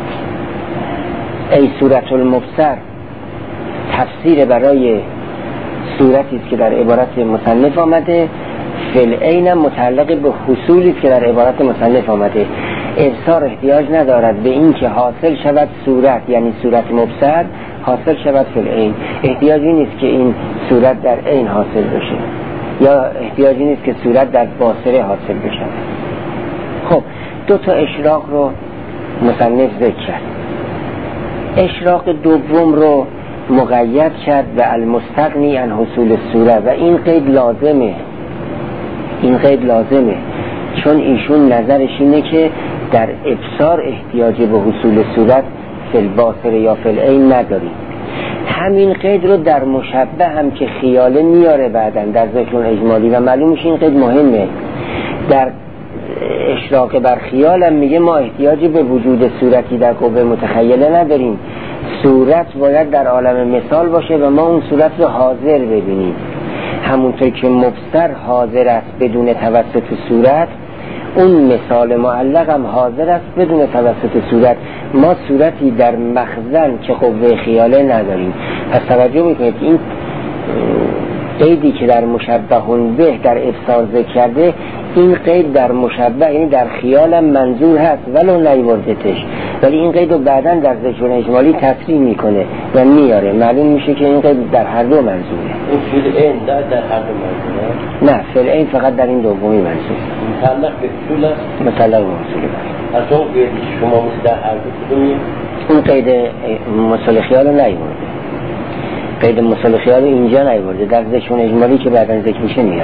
ای صورت المبصر تفسیر برای صورتی است که در عبارت مصنف آمده، فی العین متعلق به حصولی است که در عبارت مصنف آمده. ابصار احتیاج ندارد به این که حاصل شود صورت، یعنی صورت مبصر حاصل شود فی العین، احتیاجی نیست که این صورت در عین حاصل بشه یا احتیاجی نیست که صورت در باصره حاصل بشه. خب دو تا اشراق رو مصنف ذکر کرد. اشراق دوم رو مقید کرد به المستغنی عن حصول الصورت و این قید لازمه، این قید لازمه چون ایشون نظرش اینه که در ابصار احتیاج به حصول صورت فی الباصره یا فی العین نداریم. همین قید رو در مشبه هم که خیاله میاره بعدن در ذکر اجمالی و معلوم میشه این قید مهمه. در اشراق بر خیال هم میگه ما احتیاجی به وجود صورتی در قوه متخیله نداریم، صورت باید در عالم مثال باشه و ما اون صورت رو حاضر ببینیم، همونطور که مبصر حاضر است بدون توسط صورت، اون مثال معلق هم حاضر است بدون توسط صورت. ما صورتی در مخزن که قوه خیاله نداریم. پس توجه میکنید این قیدی که در مشبهون به در ابصار ذکر کرده، این قید در مشبه یعنی در خیالم منظور هست ولو نیوردتش، ولی این قید رو بعدا در ذکر اجمالی تفسیر میکنه و میاره، معلوم میشه که این قید در هر دو منظوره. این فیل این در هر دو منظوره؟ نه، فیل این فقط در این دومی منظور. متعلق به اصول است؟ متعلق به اصول است. از اون قیدی که شما مثل در هر دو کدومیه؟ اون قید مصالح خیال رو نیورده، قید مصالح خیال رو اینجا نیورده، در ذکر اجمالی که بعدا ذکر میشه میاره.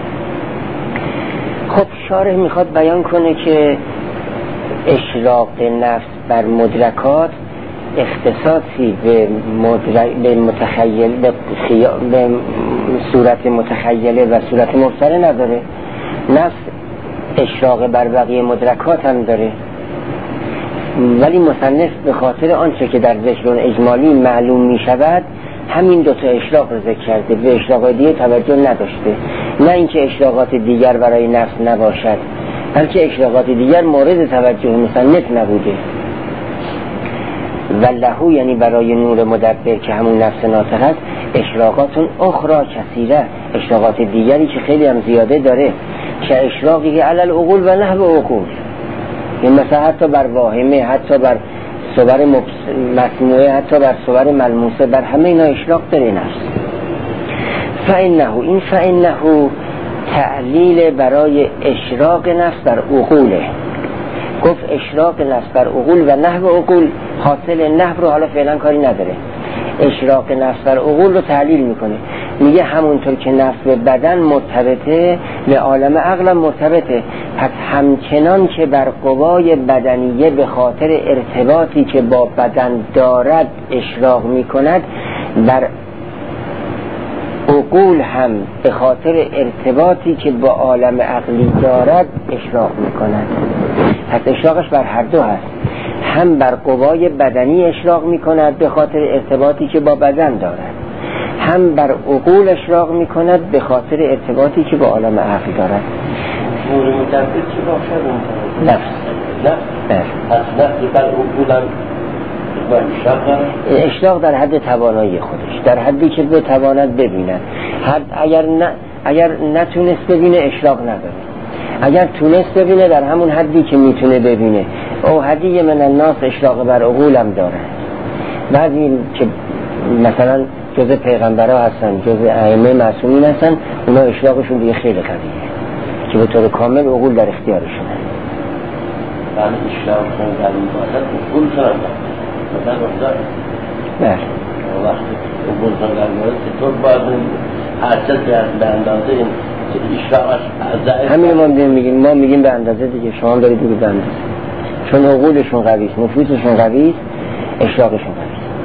خب شارح میخواد بیان کنه که اشراق نفس بر مدرکات اختصاصی به متخیل به صورت متخیله و صورت مبصره نداره. نفس اشراق بر بقیه مدرکات هم داره، ولی مصنف به خاطر آنچه که در ذکر اجمالی معلوم می شود همین دوتا اشراق رو ذکر کرده، به اشراق دیگه توجه نداشته. نه اینکه اشراقات دیگر برای نفس نباشد، بلکه اشراقات دیگر مورد توجه مصنف نبوده. و لهو یعنی برای نور مدبر که همون نفس ناطق است اشراقات اخرى کثیره، اشراقات دیگری که خیلی هم زیاده داره، که اشراقی علی العقول و نحو عقول، این مثلا حتی بر واهمه، حتی بر صور مسموعه، حتی بر صور ملموسه، بر همه اینا اشراق داره نفس. فإنه تعلیل برای اشراق نفس بر عقوله. گفت اشراق نفس بر عقول و نحو عقول، حاصل نحو رو حالا فعلا کاری نداره، اشراق نفس بر عقول رو تعلیل میکنه، میگه همونطور که نفس به بدن مرتبطه به عالم عقل مرتبطه، پس همچنان که بر قوای بدنیه به خاطر ارتباطی که با بدن دارد اشراق میکند، بر عقول هم به خاطر ارتباطی که با عالم عقلی دارد اشراق میکند. پس اشراقش بر هر دو هست، هم بر قوای بدنی اشراق میکند به خاطر ارتباطی که با بدن دارد، هم بر عقول اشراق میکند به خاطر ارتباطی که با عالم عقل دارد. نور مدبر چی باشد؟ نفس. از نفس بر عقول هم اشراق در حد توانایی خودش، در حدی که بتواند ببیند. اگر نتونست ببینه اشراق نداره، اگر تونست ببینه در همون حدی که میتونه ببینه. او حدی من الناس اشراق بر عقول هم داره. بعضی که مثلا جز پیغمبرها هستن، جز ائمه معصومین هستن، اونا اشراقشون دیگه خیلی قویه که به طور کامل عقول در اختیارشونه. بعد اشراقشون در این باشد عقول شدن مثلا بردار وقتی عقول شدن مورد چطور باید حرکت به اندازه این اشراقش همین ما میگیم به اندازه دیگه، شما دارید بگید به اندازه، چون عقولشون قوی است، نفوذشون قوی است، اشراقشون قوی است.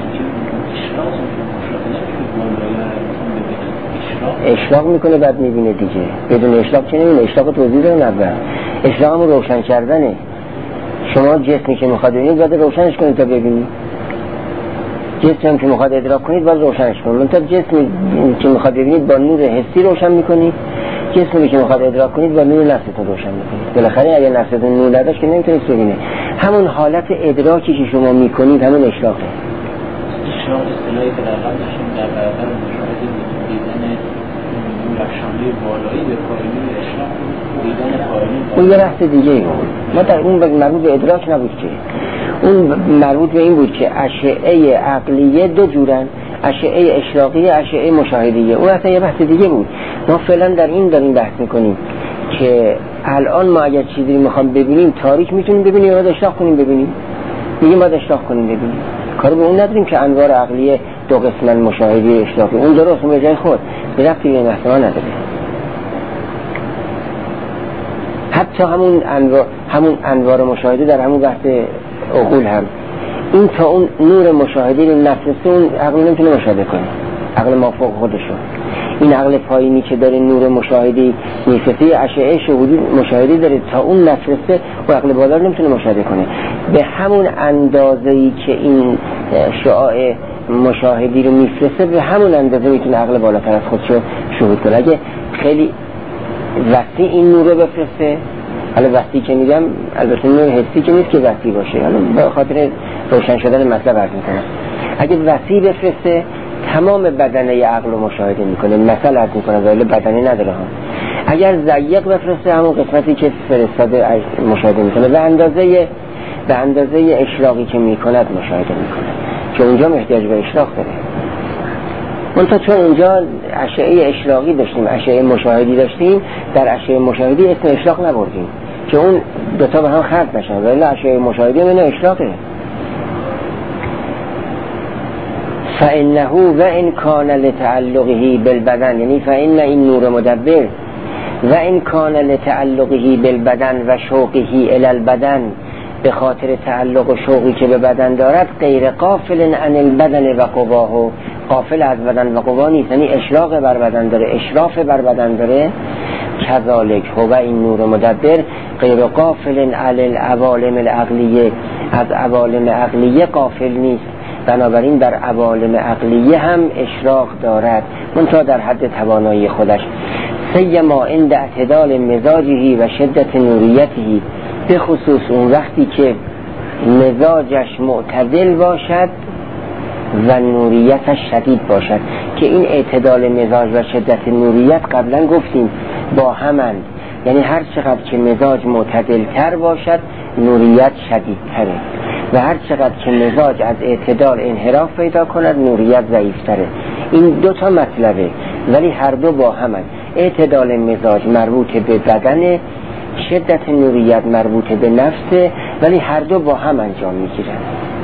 اشراق میکنه بعد میبینه دیگه، بدون اشراق چه نمیبینه. اشراق توضیح داره نبود، اشراق همون روشن کردنه. شما جسمی که میخواد ببینید باید روشنش کنید تا ببینید، جسمی هم که میخواد ادراک کنید باید روشنش کنید. منتها جسمی که میخواد ببینید با نور حسی روشن میکنید، جسمی که میخواد ادراک کنید با نور نفستون روشن میکنید. بالاخره اگر نفستون نور نداشت که نمیتونید ببینید. همون حالت ادراکی که شما میکنید همون اشراقه. اشراق اصطلاحی که در قبلشون در برابر مشاهده دیدن نورافشانی بالایی به پایینی اشراق، دیدن پایینی اون یه بحث دیگه بود. ما در اون مربوط به ادراک نبود که، اون مربوط به این بود که اشعه عقلیه دو جورن، اشعه اشراقیه، اشعه مشاهدیه. اون اصلا یه بحث دیگه بود. ما فعلا در این داریم بحث میکنیم که الان ما اگر چیزی میخوام ببینیم تاریک میتونیم ببینیم یا باید اشراق کنیم ببینیم، میگیم باید اشراق کنیم ببینیم. کار به اون نداریم که انوار عقلیه دو قسمن، مشاهدی اشراقی، اون درست به جای خود به رفتی به محتوا نداره. حتی همون انوار مشاهده در همون بحث عقول هم، این تا اون نور مشاهدی رو نفسه اون عقل نمیتونه مشاهده کنه، عقل مافوق خودشون. این عقل پایینی که داره نور مشاهدی میفته اشعه شهودی مشاهدی داره، تا اون نفسه و عقل بالا رو نمیتونه مشاهده کنه. به همون اندازه‌ای که این شعاع مشاهدی رو میفرسته به همون اندازه میتونه عقل بالاتر از خودشو شهود کنه. اگه خیلی وسیع این نور رو بفرسته، حالا وسیع که میگم البته نور حسی که نیست که وسیع باشه، حالا به خاطر روشن شدن مطلب عرض میکنم، اگه وسیع بفرسته تمام بدنه عقل رو مشاهده میکنه. مثلا عرض میکنم ولی بدنه نداره ها، اگر ضیق بفرسته همون قسمتی که فرستاده مشاهده میکنه به اندازه اشراقی که میکند مشاهده میکنه، که اونجا احتیاج به اشراق داره. منتها چون اونجا اشعه اشراقی داشتیم، اشعه مشاهدی داشتیم، در اشعه مشاهدی اسم اشراق نبردیم که اون دوتا به هم خلط نشن، ولی اشعه مشاهدی من اشراقه. فإنه و ان کان لتعلقه بالبدن، یعنی فإن این نور مدبر و ان کان لتعلقه بالبدن و شوقه الی البدن، به خاطر تعلق و شوقی که به بدن دارد، غیر غافل عن البدن و قواه، غافل از بدن و قوا نیست، یعنی اشراق بر بدن داره، اشراف بر بدن داره. کذالک هو این نور مدبر غیر غافل عن العوالم العقلیه، از عوالم عقلیه غافل نیست، بنابراین در عوالم عقلیه هم اشراق دارد، منتها در حد توانایی خودش. سیما عند اعتدال مزاجه و شدت نوریته، به خصوص اون وقتی که مزاجش معتدل باشد و نوریتش شدید باشد، که این اعتدال مزاج و شدت نوریت قبلا گفتیم با همند، یعنی هر چقدر که مزاج معتدل تر باشد نوریت شدید تره، و هر چقدر که مزاج از اعتدال انحراف پیدا کند نوریت ضعیف تره. این دو تا مطلبه ولی هر دو با همند. اعتدال مزاج مربوط به بدن، شدت نوریت مربوط به نفس، ولی هر دو با هم انجام میگیرن.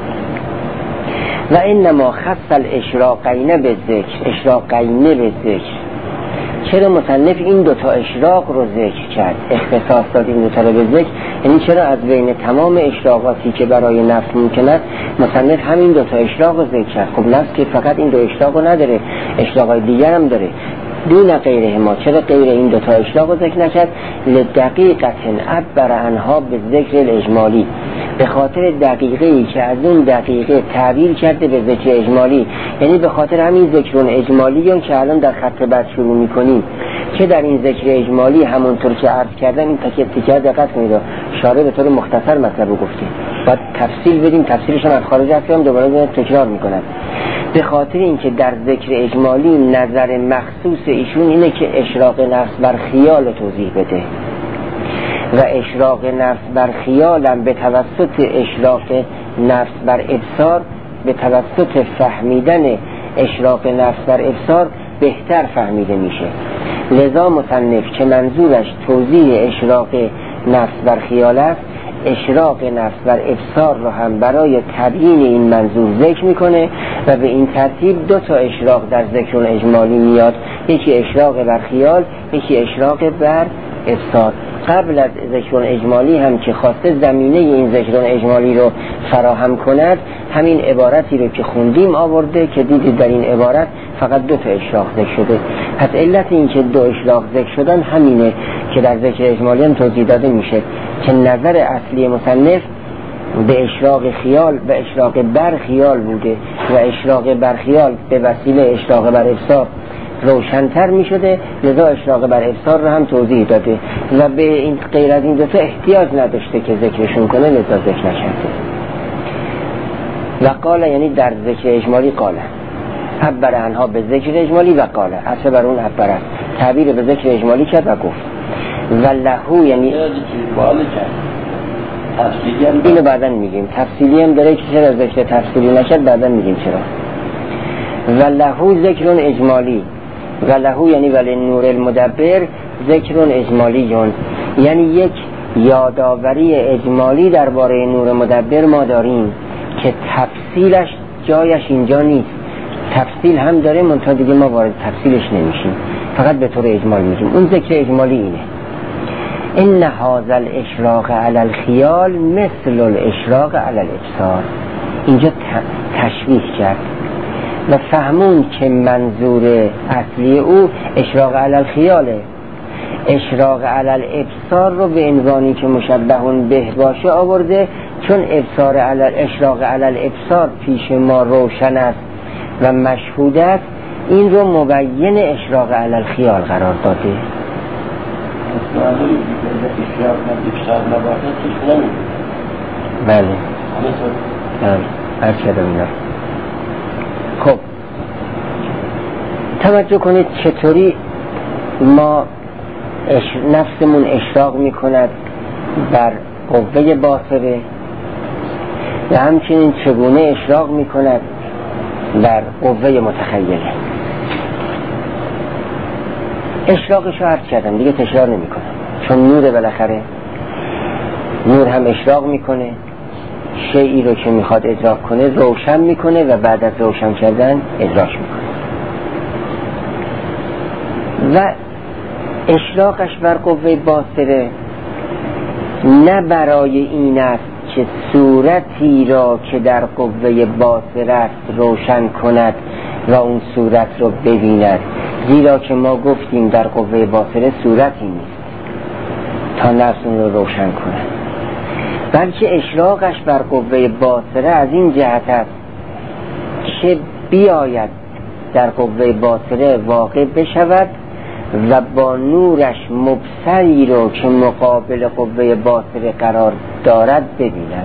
و انما خص الاشراقین به ذکر، اشراقین به ذکر. چرا مصنف این دوتا اشراق رو ذکر کرد، اختصاص داد این دوتا رو به ذکر؟ یعنی چرا از بین تمام اشراقاتی که برای نفس ممکن است مصنف همین دوتا اشراق رو ذکر کرد؟ خب نفس که فقط این دو اشراق رو نداره، اشراقای دیگر هم داره. دون غیره ما، چرا غیر این دوتا اشراق رو ذکر نکرد؟ لدقیقت عبر عنها به ذکر الاجمالی، به خاطر دقیقه‌ای که از اون دقیقه تعبیر کرده به ذکر اجمالی، یعنی به خاطر همین ذکرون اجمالی که الان در خط بعد شروع می‌کنیم، که در این ذکر اجمالی همونطور که عرض کردم این تکه دقت کنید، شارح به طور مختصر مطلب رو گفته، بعد تفصیل بدیم، تفصیلش هم از خارج هستم دوباره تکرار می‌کنم. به خاطر اینکه در ذکر اجمالی نظر مخصوص ایشون اینه که اشراق نفس بر خیال توضیح بده، و اشراق نفس بر خیالم به توسط اشراق نفس بر ابصار، به توسط فهمیدن اشراق نفس بر ابصار بهتر فهمیده میشه. لذا مصنف که منظورش توضیح اشراق نفس بر خیال است، اشراق نفس بر ابصار رو هم برای تبیین این منظور ذکر میکنه، و به این ترتیب دو تا اشراق در ذکر اجمالی میاد، یکی اشراق بر خیال، یکی اشراق بر ابصار. قبل از ذکر اجمالی هم که خواسته زمینه این ذکر اجمالی رو فراهم کند، همین عبارتی رو که خوندیم آورده که دیدید در این عبارت فقط دو تا اشراق ذکر شده. پس علت این که دو اشراق ذکر شدن همینه که در ذکر اجمالی هم توضیح داده میشه که نظر اصلی مصنف به اشراق خیال و اشراق بر خیال بوده، و اشراق بر خیال به وسیله اشراق بر ابصار روشن‌تر می‌شده، لذا اشراق بر ابصار رو هم توضیح داده و به این غیر از این دو تا احتیاج نداشته که ذکرشون کنه، لذا ذکر نکرده. و قال یعنی در ذکر اجمالی قال، عبر عنها به ذکر اجمالی و قال، اصل بر اون عبر تعبیر به ذکر اجمالی کرد و گفت. و لهو یعنی اینو بعداً میگیم، تفصیلی هم داره که چرا ذکر تفصیلی نشد بعداً میگیم چرا. و لهو ذکر اجمالی، و لهو یعنی ولی نور المدبر ذکر اجمالی، یعنی یک یادآوری اجمالی درباره نور مدبر ما داریم که تفصیلش جایش اینجا نیست، تفصیل هم داره منتها دیگه ما وارد تفصیلش نمیشیم، فقط به طور اجمالی میگیم. اون ذکر اجمالی اینه: ان هذا الاشراق علی الخیال مثل الاشراق علی الابصار. اینجا تشبیه کرد و فهمون که منظور اصلی او اشراق علی الخیاله. اشراق علی الابصار رو به عنوانی که مشبهون به باشه آورده، چون ابصار علی اشراق علی الابصار پیش ما روشن است و مشهود است، این رو مبین اشراق علی الخیال قرار داده. بله هر چه دمیدار. خب توجه کنید چطوری ما نفسمون اشراق میکند بر قوه باصره و همچنین چگونه اشراق میکند بر قوه متخیله. اشراقش رو عرض کردم دیگه تکرار نمی کنم، چون نور بالاخره نور هم اشراق میکنه، شیئی رو که میخواد ادراک کنه روشن میکنه و بعد از روشن کردن ادراک میکنه. و اشراقش بر قوه باصره نه برای این است که صورتی را که در قوه باصره است روشن کند و اون صورت رو ببیند، زیرا که ما گفتیم در قوه باصره صورتی نیست تا نفس اون رو روشن کند، بلکه اشراقش بر قوه باصره از این جهت است که بیاید در قوه باصره واقع بشود و با نورش مبصری رو که مقابل قوه باصره قرار دارد ببیند.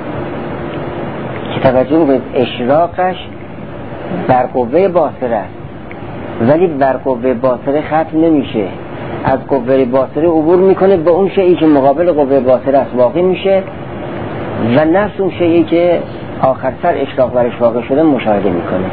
که توجه کنید اشراقش بر قوه باصره است ولی بر قوه باصره ختم نمیشه، از قوه باصره عبور میکنه با اون شیئی که مقابل قوه باصره است واقع میشه و نفس اون شیئی که آخر سر اشراق برش واقع شده مشاهده میکنه.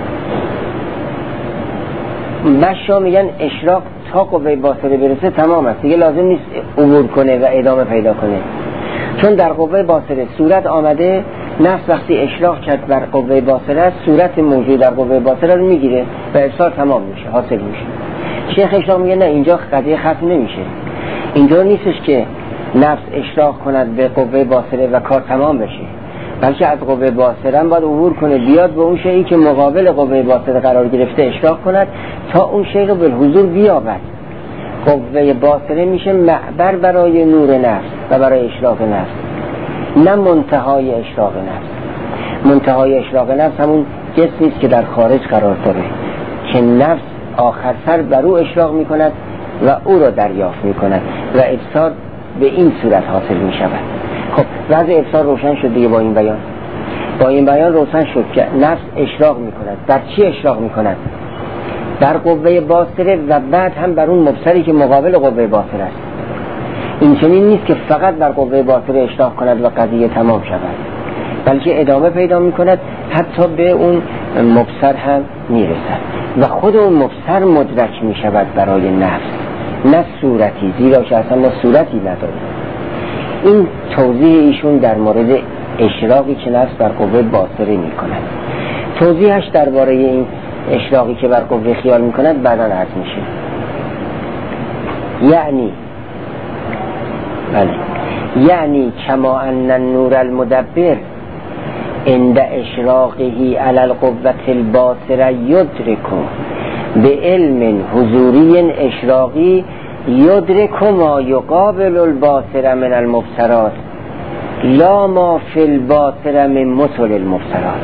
بشا میگن اشراق تا قوه باصره برسه تمام است، دیگه لازم نیست عبور کنه و ادامه پیدا کنه، چون در قوه باصره صورت آمده، نفس وقتی اشراق کرد بر قوه باصره است صورت موجود در قوه باصره رو میگیره و ابصار تمام میشه، حاصل میشه. شیخ اشراق میگه نه، اینجا قضیه ختم نمیشه، اینجا نیستش که نفس اشراق کند به قوه باصره و کار تمام بشه، بلکه از قوه باصره هم باید عبور کنه بیاد به اون شیئی که مقابل قوه باصره قرار گرفته اشراق کند تا اون شیء رو به حضور بیابد. قوه باصره میشه معبر برای نور نفس و برای اشراق نفس، نه منتهای اشراق نفس. منتهای اشراق نفس همون جسمی است که در خارج قرار داره که نفس آخر سر بر او اشراق میکند و او را دریافت میکند و ابصار به این صورت حاصل میشود. خب وضع ابصار روشن شد دیگه با این بیان. با این بیان روشن شد که نفس اشراق میکند. بر چی اشراق میکند؟ بر قوه باصره و بعد هم بر اون مبصری که مقابل قوه باصره است. این چنین نیست که فقط بر قوه باصره اشراق کند و قضیه تمام شود، بلکه ادامه پیدا میکند حتی به اون مبصر هم میرسد و خود اون مبصر مدرک میشود برای نفس، نه صورتی، زیرا که اصلا ما صورتی نداریم. این توضیح ایشون در مورد اشراقی که نفس بر قوه باصره میکند. توضیحش درباره این اشراقی که بر قوه خیال میکند بعدا عرض میشه. یعنی کما ان النور المدبر عند اشراقه علی القوة الباصره یدرک به علم حضوری اشراقی یدرک ما یقابل الباصره من المبصرات لا ما فی الباصره من مثل المبصرات.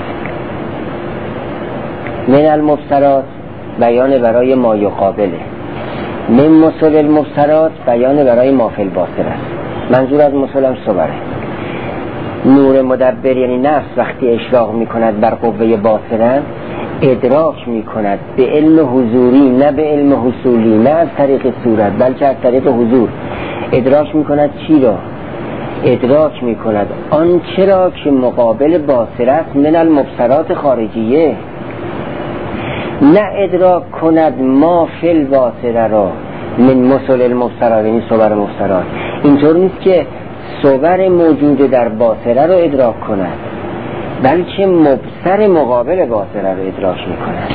من المبصرات بیان برای ما یقابله، من مثل المبصرات بیان برای ما فی الباصره. منظور از مثل هم صبره. نور مدبر یعنی نفس وقتی اشراق میکند بر قوه باصره ادراک میکند به علم حضوری، نه به علم حصولی، نه از طریق صورت بلکه از طریق حضور. ادراک میکند چی را؟ ادراک میکند آنچه را که مقابل باصره است من المبصرات خارجیه، نه ادراک کند ما فی الباصره را من مثل المبصرات یعنی صور مبصرات. اینطور نیست که صور موجود در باصره رو ادراک کند، بلکه مبصر مقابل باصره رو ادراک میکند.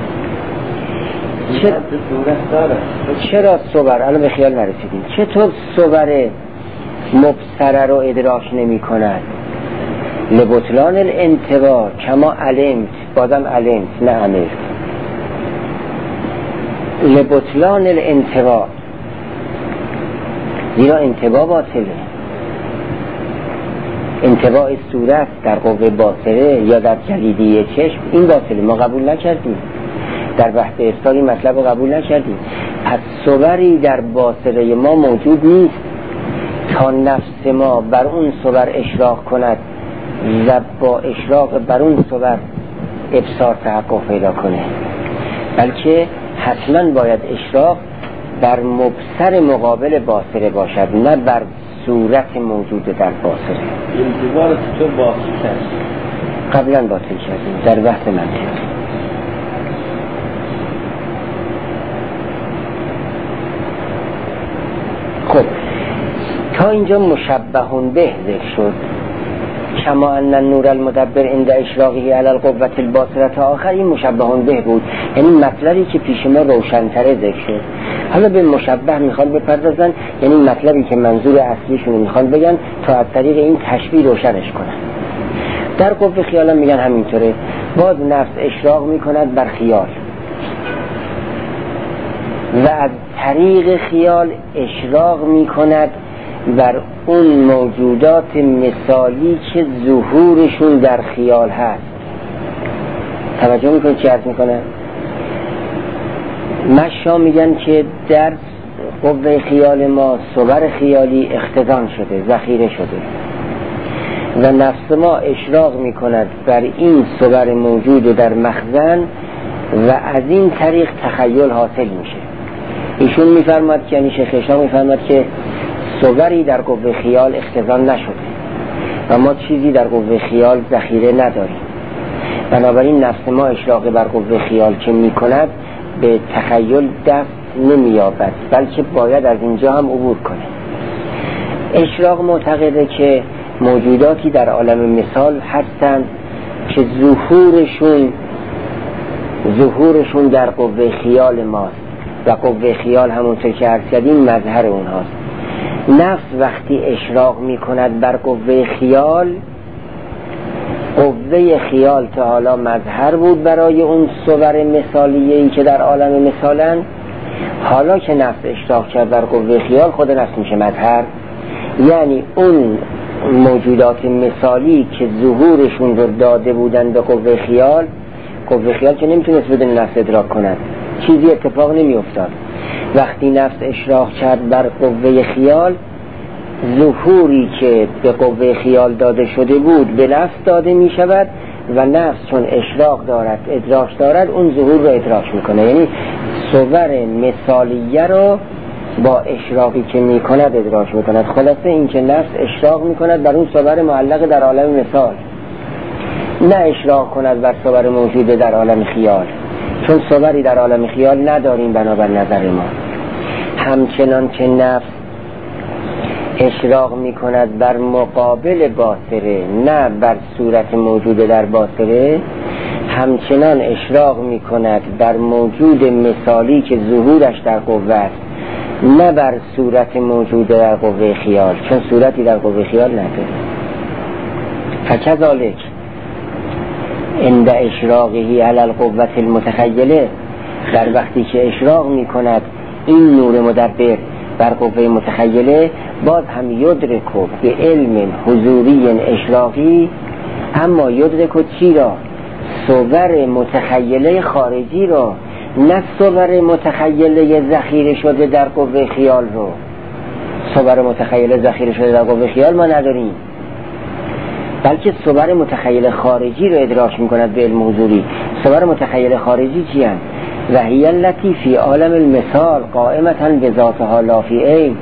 چرا صور؟ الان به خیال نرسیدیم. چطور صور مبصره رو ادراک نمی کند؟ لبطلان الانتوا کما علمت، بازم علمت نه عملت، لبطلان الانتوا، زیرا انتوا باطله. انتواء صورت در قوه باصره یا در جلیدی چشم این باطله، ما قبول نکردیم، در بحث افصال این مطلب رو قبول نکردیم. پس صوری در باصره ما موجود نیست تا نفس ما بر اون صور اشراق کند و با اشراق بر اون صور ابصار تحقق پیدا کنه، بلکه حتما باید اشراق بر مبصر مقابل باصره باشد، نه بر صورت موجود در باصره. این دیوار چطور باطل کرد؟ قبلا باطل کردیم در بحث منطق. خب تا اینجا مشبهون به ذکر شد، کما ان النور المدبر عند اشراقه علی القوة الباصره تا آخر. این مشبهون به بود، یعنی مطلبی که پیش ما روشن‌تره ذکر شد. حالا به مشبه میخوان بپردازن، یعنی مطلبی که منظور اصلیشون میخوان بگن تا از طریق این تشبیه روشنش کنن. در قوه خیال هم میگن همینطوره، باز نفس اشراق میکند بر خیال و از طریق خیال اشراق میکند بر اون موجودات مثالی که ظهورشون در خیال هست. توجه میکنید چی عرض میکنه؟ مشا میگن که در قوه خیال ما صور خیالی اختزان شده، ذخیره شده و نفس ما اشراق میکند بر این صور موجود در مخزن و از این طریق تخیل حاصل میشه. ایشون میفرماد که، یعنی شیخ اشراق میفرماد که صوری در قوه خیال اختزان نشده و ما چیزی در قوه خیال ذخیره نداریم، بنابراین نفس ما اشراق بر قوه خیال که میکند به تخیل دست نمییابد، بلکه باید از اینجا هم عبور کنه. اشراق معتقده که موجوداتی در عالم مثال هستند که ظهورشون در قوه خیال ماست و قوه خیال همونطور که عرض کردیم مظهر اونهاست. نفس وقتی اشراق میکند بر قوه خیال، قوه خیال تا حالا مظهر بود برای اون صور مثالیه‌ای که در عالم مثالن، حالا که نفس اشراق کرد بر قوه خیال خود نفس میشه مظهر. یعنی اون موجودات مثالی که ظهورشون رو داده بودن به قوه خیال که نمیتونست بدون نفس ادراک کند، چیزی اتفاق نمیافتاد. وقتی نفس اشراق کرد بر قوه خیال، ظهوری که به قوه خیال داده شده بود به نفس داده می شود و نفس چون اشراق دارد، ادراک دارد، اون ظهور رو ادراک میکنه. یعنی صور مثالیه رو با اشراقی که میکند ادراک میکند. خلاصه این که نفس اشراق میکند بر اون صور معلق در عالم مثال، نه اشراق کند بر صور موجود در عالم خیال، چون صوری در عالم خیال نداریم بنابر نظر ما. همچنان که نفس اشراق میکند بر مقابل باصره، نه بر صورت موجود در باصره، همچنان اشراق میکند بر موجود مثالی که ظهورش در قوه است، نه بر صورت موجود در قوه خیال، چون صورتی در قوه خیال نداره. فکذالک عند اشراقه علی القوة المتخیله، در وقتی که اشراق میکند این نور مدبر بر قوه متخیله، باز هم یدرکو به علم حضوری اشراقی، اما یدرکو چی را؟ صور متخیله خارجی را، نه صور متخیله ذخیره شده در قوه خیال رو. صور متخیله ذخیره شده در قوه خیال ما نداریم، بلکه صور متخیل خارجی رو ادراک میکند به علم حضوری. صور متخیل خارجی چی هست؟ و هی التی فی عالم المثال قائمتا بذاتها لا فی عین،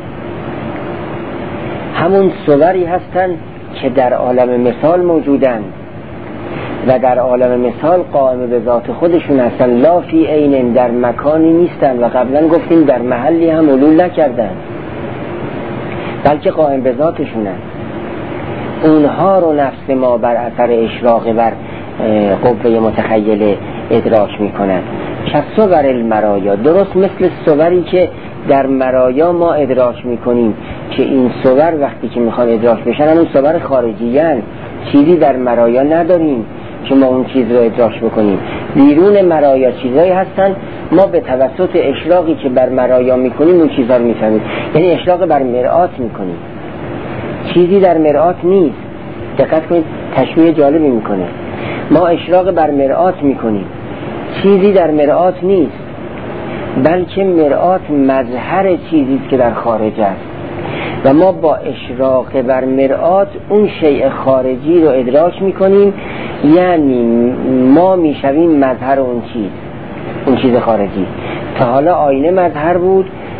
همون صوری هستن که در عالم مثال موجودن و در عالم مثال قائم به ذات خودشون هستن، لا فی عین، در مکانی نیستن و قبلا گفتیم در محلی هم حلول نکردن، بلکه قائم به ذاتشون هستن. اونها رو نفس ما بر اثر اشراق بر قوه متخیله ادراک میکنند. کصور المرایا، درست مثل صوری که در مرایا ما ادراک میکنیم که این صور وقتی که میخوان ادراک بشن اون صور خارجی هست، چیزی در مرایا نداریم که ما اون چیز رو ادراک بکنیم. بیرون مرایا چیزایی هستن، ما به توسط اشراقی که بر مرایا میکنیم اون چیزها رو میفهمیم. یعنی اشراق بر مرآت میکنیم، چیزی در مرآت نیست. دقت کنید، تشبیه جالبی میکنه. ما اشراق بر مرآت میکنیم، چیزی در مرآت نیست، بلکه مرآت مظهر چیزی است که در خارج است و ما با اشراق بر مرآت اون شیء خارجی رو ادراک میکنیم. یعنی ما میشویم مظهر اون چیز خارجی. تا حالا آینه مظهر بود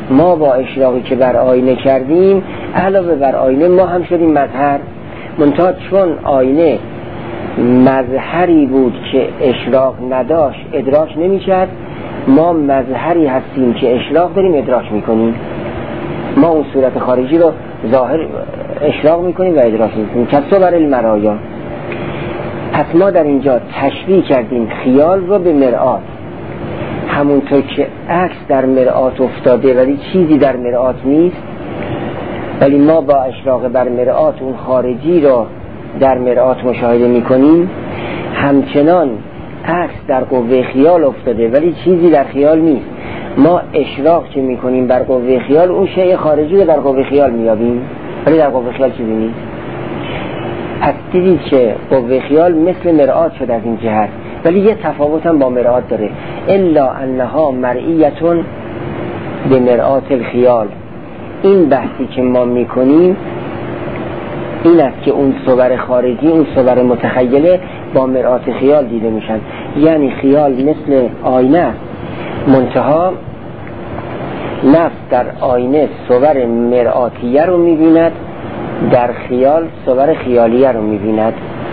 ما با اشراقی که بر آینه کردیم علاوه بر آینه ما هم شدیم مظهر. منتها چون آینه مظهری بود که اشراق نداشت، ادراک نمی‌کرد، ما مظهری هستیم که اشراق داریم، ادراک میکنیم. ما اون صورت خارجی رو ظاهر اشراق میکنیم و ادراک میکنیم. کصور المرایا. پس ما در اینجا تشبیه کردیم خیال رو به مرآت. همونطور که عکس در مرآت افتاده ولی چیزی در مرآت نیست، ولی ما با اشراق بر مرآت اون خارجی رو در مرآت مشاهده میکنیم، همچنان عکس در قوه خیال افتاده ولی چیزی در خیال نیست. ما اشراق که میکنیم بر قوه خیال اون شیء خارجی رو در قوه خیال میابیم ولی در قوه خیال چیزی نیست. پس دیدید که قوه خیال مثل مرآت شد از این جهت، ولی یه تفاوت هم با مرآت داره. الا انها مرئیتون به مرآت الخیال. این بحثی که ما میکنیم این است که اون صور خارجی، اون صور متخیله با مرآت خیال دیده میشن. یعنی خیال مثل آینه، منتها نفس در آینه صور مرآتیه رو میبیند، در خیال صور خیالیه رو میبیند.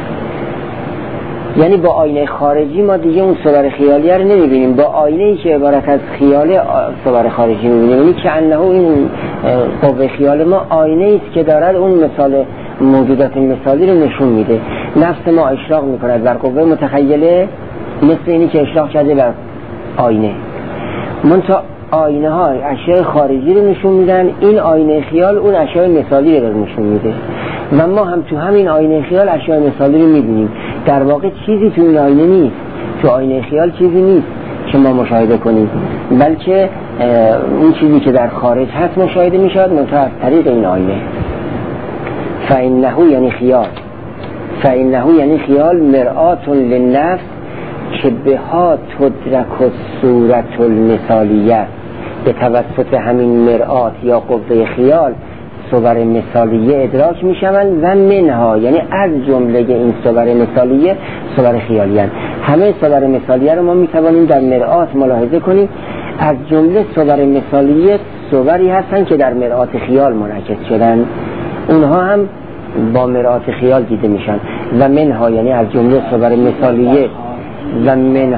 یعنی با آینه خارجی ما دیگه اون صور خیالیه رو نمیبینیم، با آینه‌ای که عبارت از خیال صور خارجی میبینیم. یعنی که انه این قوه خیال ما آینه‌ای است که دارد اون مثال موجودات مثالی رو نشون میده. نفس ما اشراق میکند بر قوه متخیله مثل اینی که اشراق کرده بر آینه. منتها آینه ها اشیاء خارجی رو نشون میدن، این آینه خیال اون اشیاء مثالی رو نشون میده و ما هم تو همین آینه خیال اشیاء مثالی رو میبینیم. در واقع چیزی تو این آینه نیست، تو آینه خیال چیزی نیست که ما مشاهده کنیم، بلکه اون چیزی که در خارج هست مشاهده میشود منتها از طریق این آینه. فإنه یعنی خیال، فإنه یعنی خیال مرآت للنفس که بها تدرک الصورت المثالیه. به توسط همین مرآت یا قوه خیال صور مثالیه ادراک می شوند و منها یعنی از جمله این صور مثالیه صور خیالیه. همه صور مثالیه رو ما می توانیم در مرآت ملاحظه کنیم. از جمله صور مثالیه صوری هستند که در مرآت خیال منعکس شدن، اونها هم با مرآت خیال دیده میشن. و منها یعنی از جمله صور مثالیه و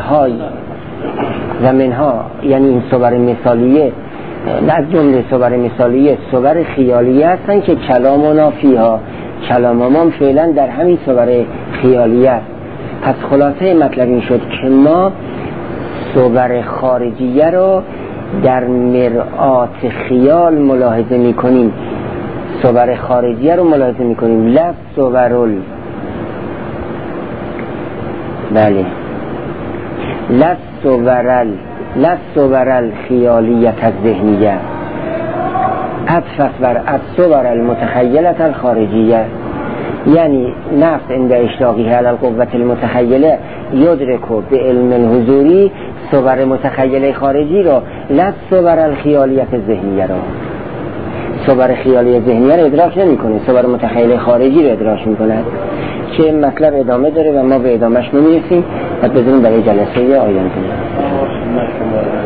منها یعنی این صور مثالیه از جمله صور مثالیه صور خیالیه هستن که کلامنا فیها، کلام ما فعلا در همین صور خیالیه است. پس خلاصه مطلب این شد که ما صور خارجیه رو در مرآت خیال ملاحظه میکنیم، صور خارجیه رو ملاحظه میکنیم. لفظ صورل بله لفظ صورل خیالیت الذهنیه عطف بر الصور المتخیلة الخارجیه. یعنی نفس عند اشراقه علی القوة المتخیله یدرک به علم الحضوری صور متخیله خارجی رو، لفظ صور الخیالیت الذهنیه رو، صور خیالی ذهنیه رو ادراک نمی کنه، صور متخیله خارجی رو ادراک می کنه که مطلب ادامه داره و ما به ادامهش نمی رسیم و بدون برای جلسه آینده.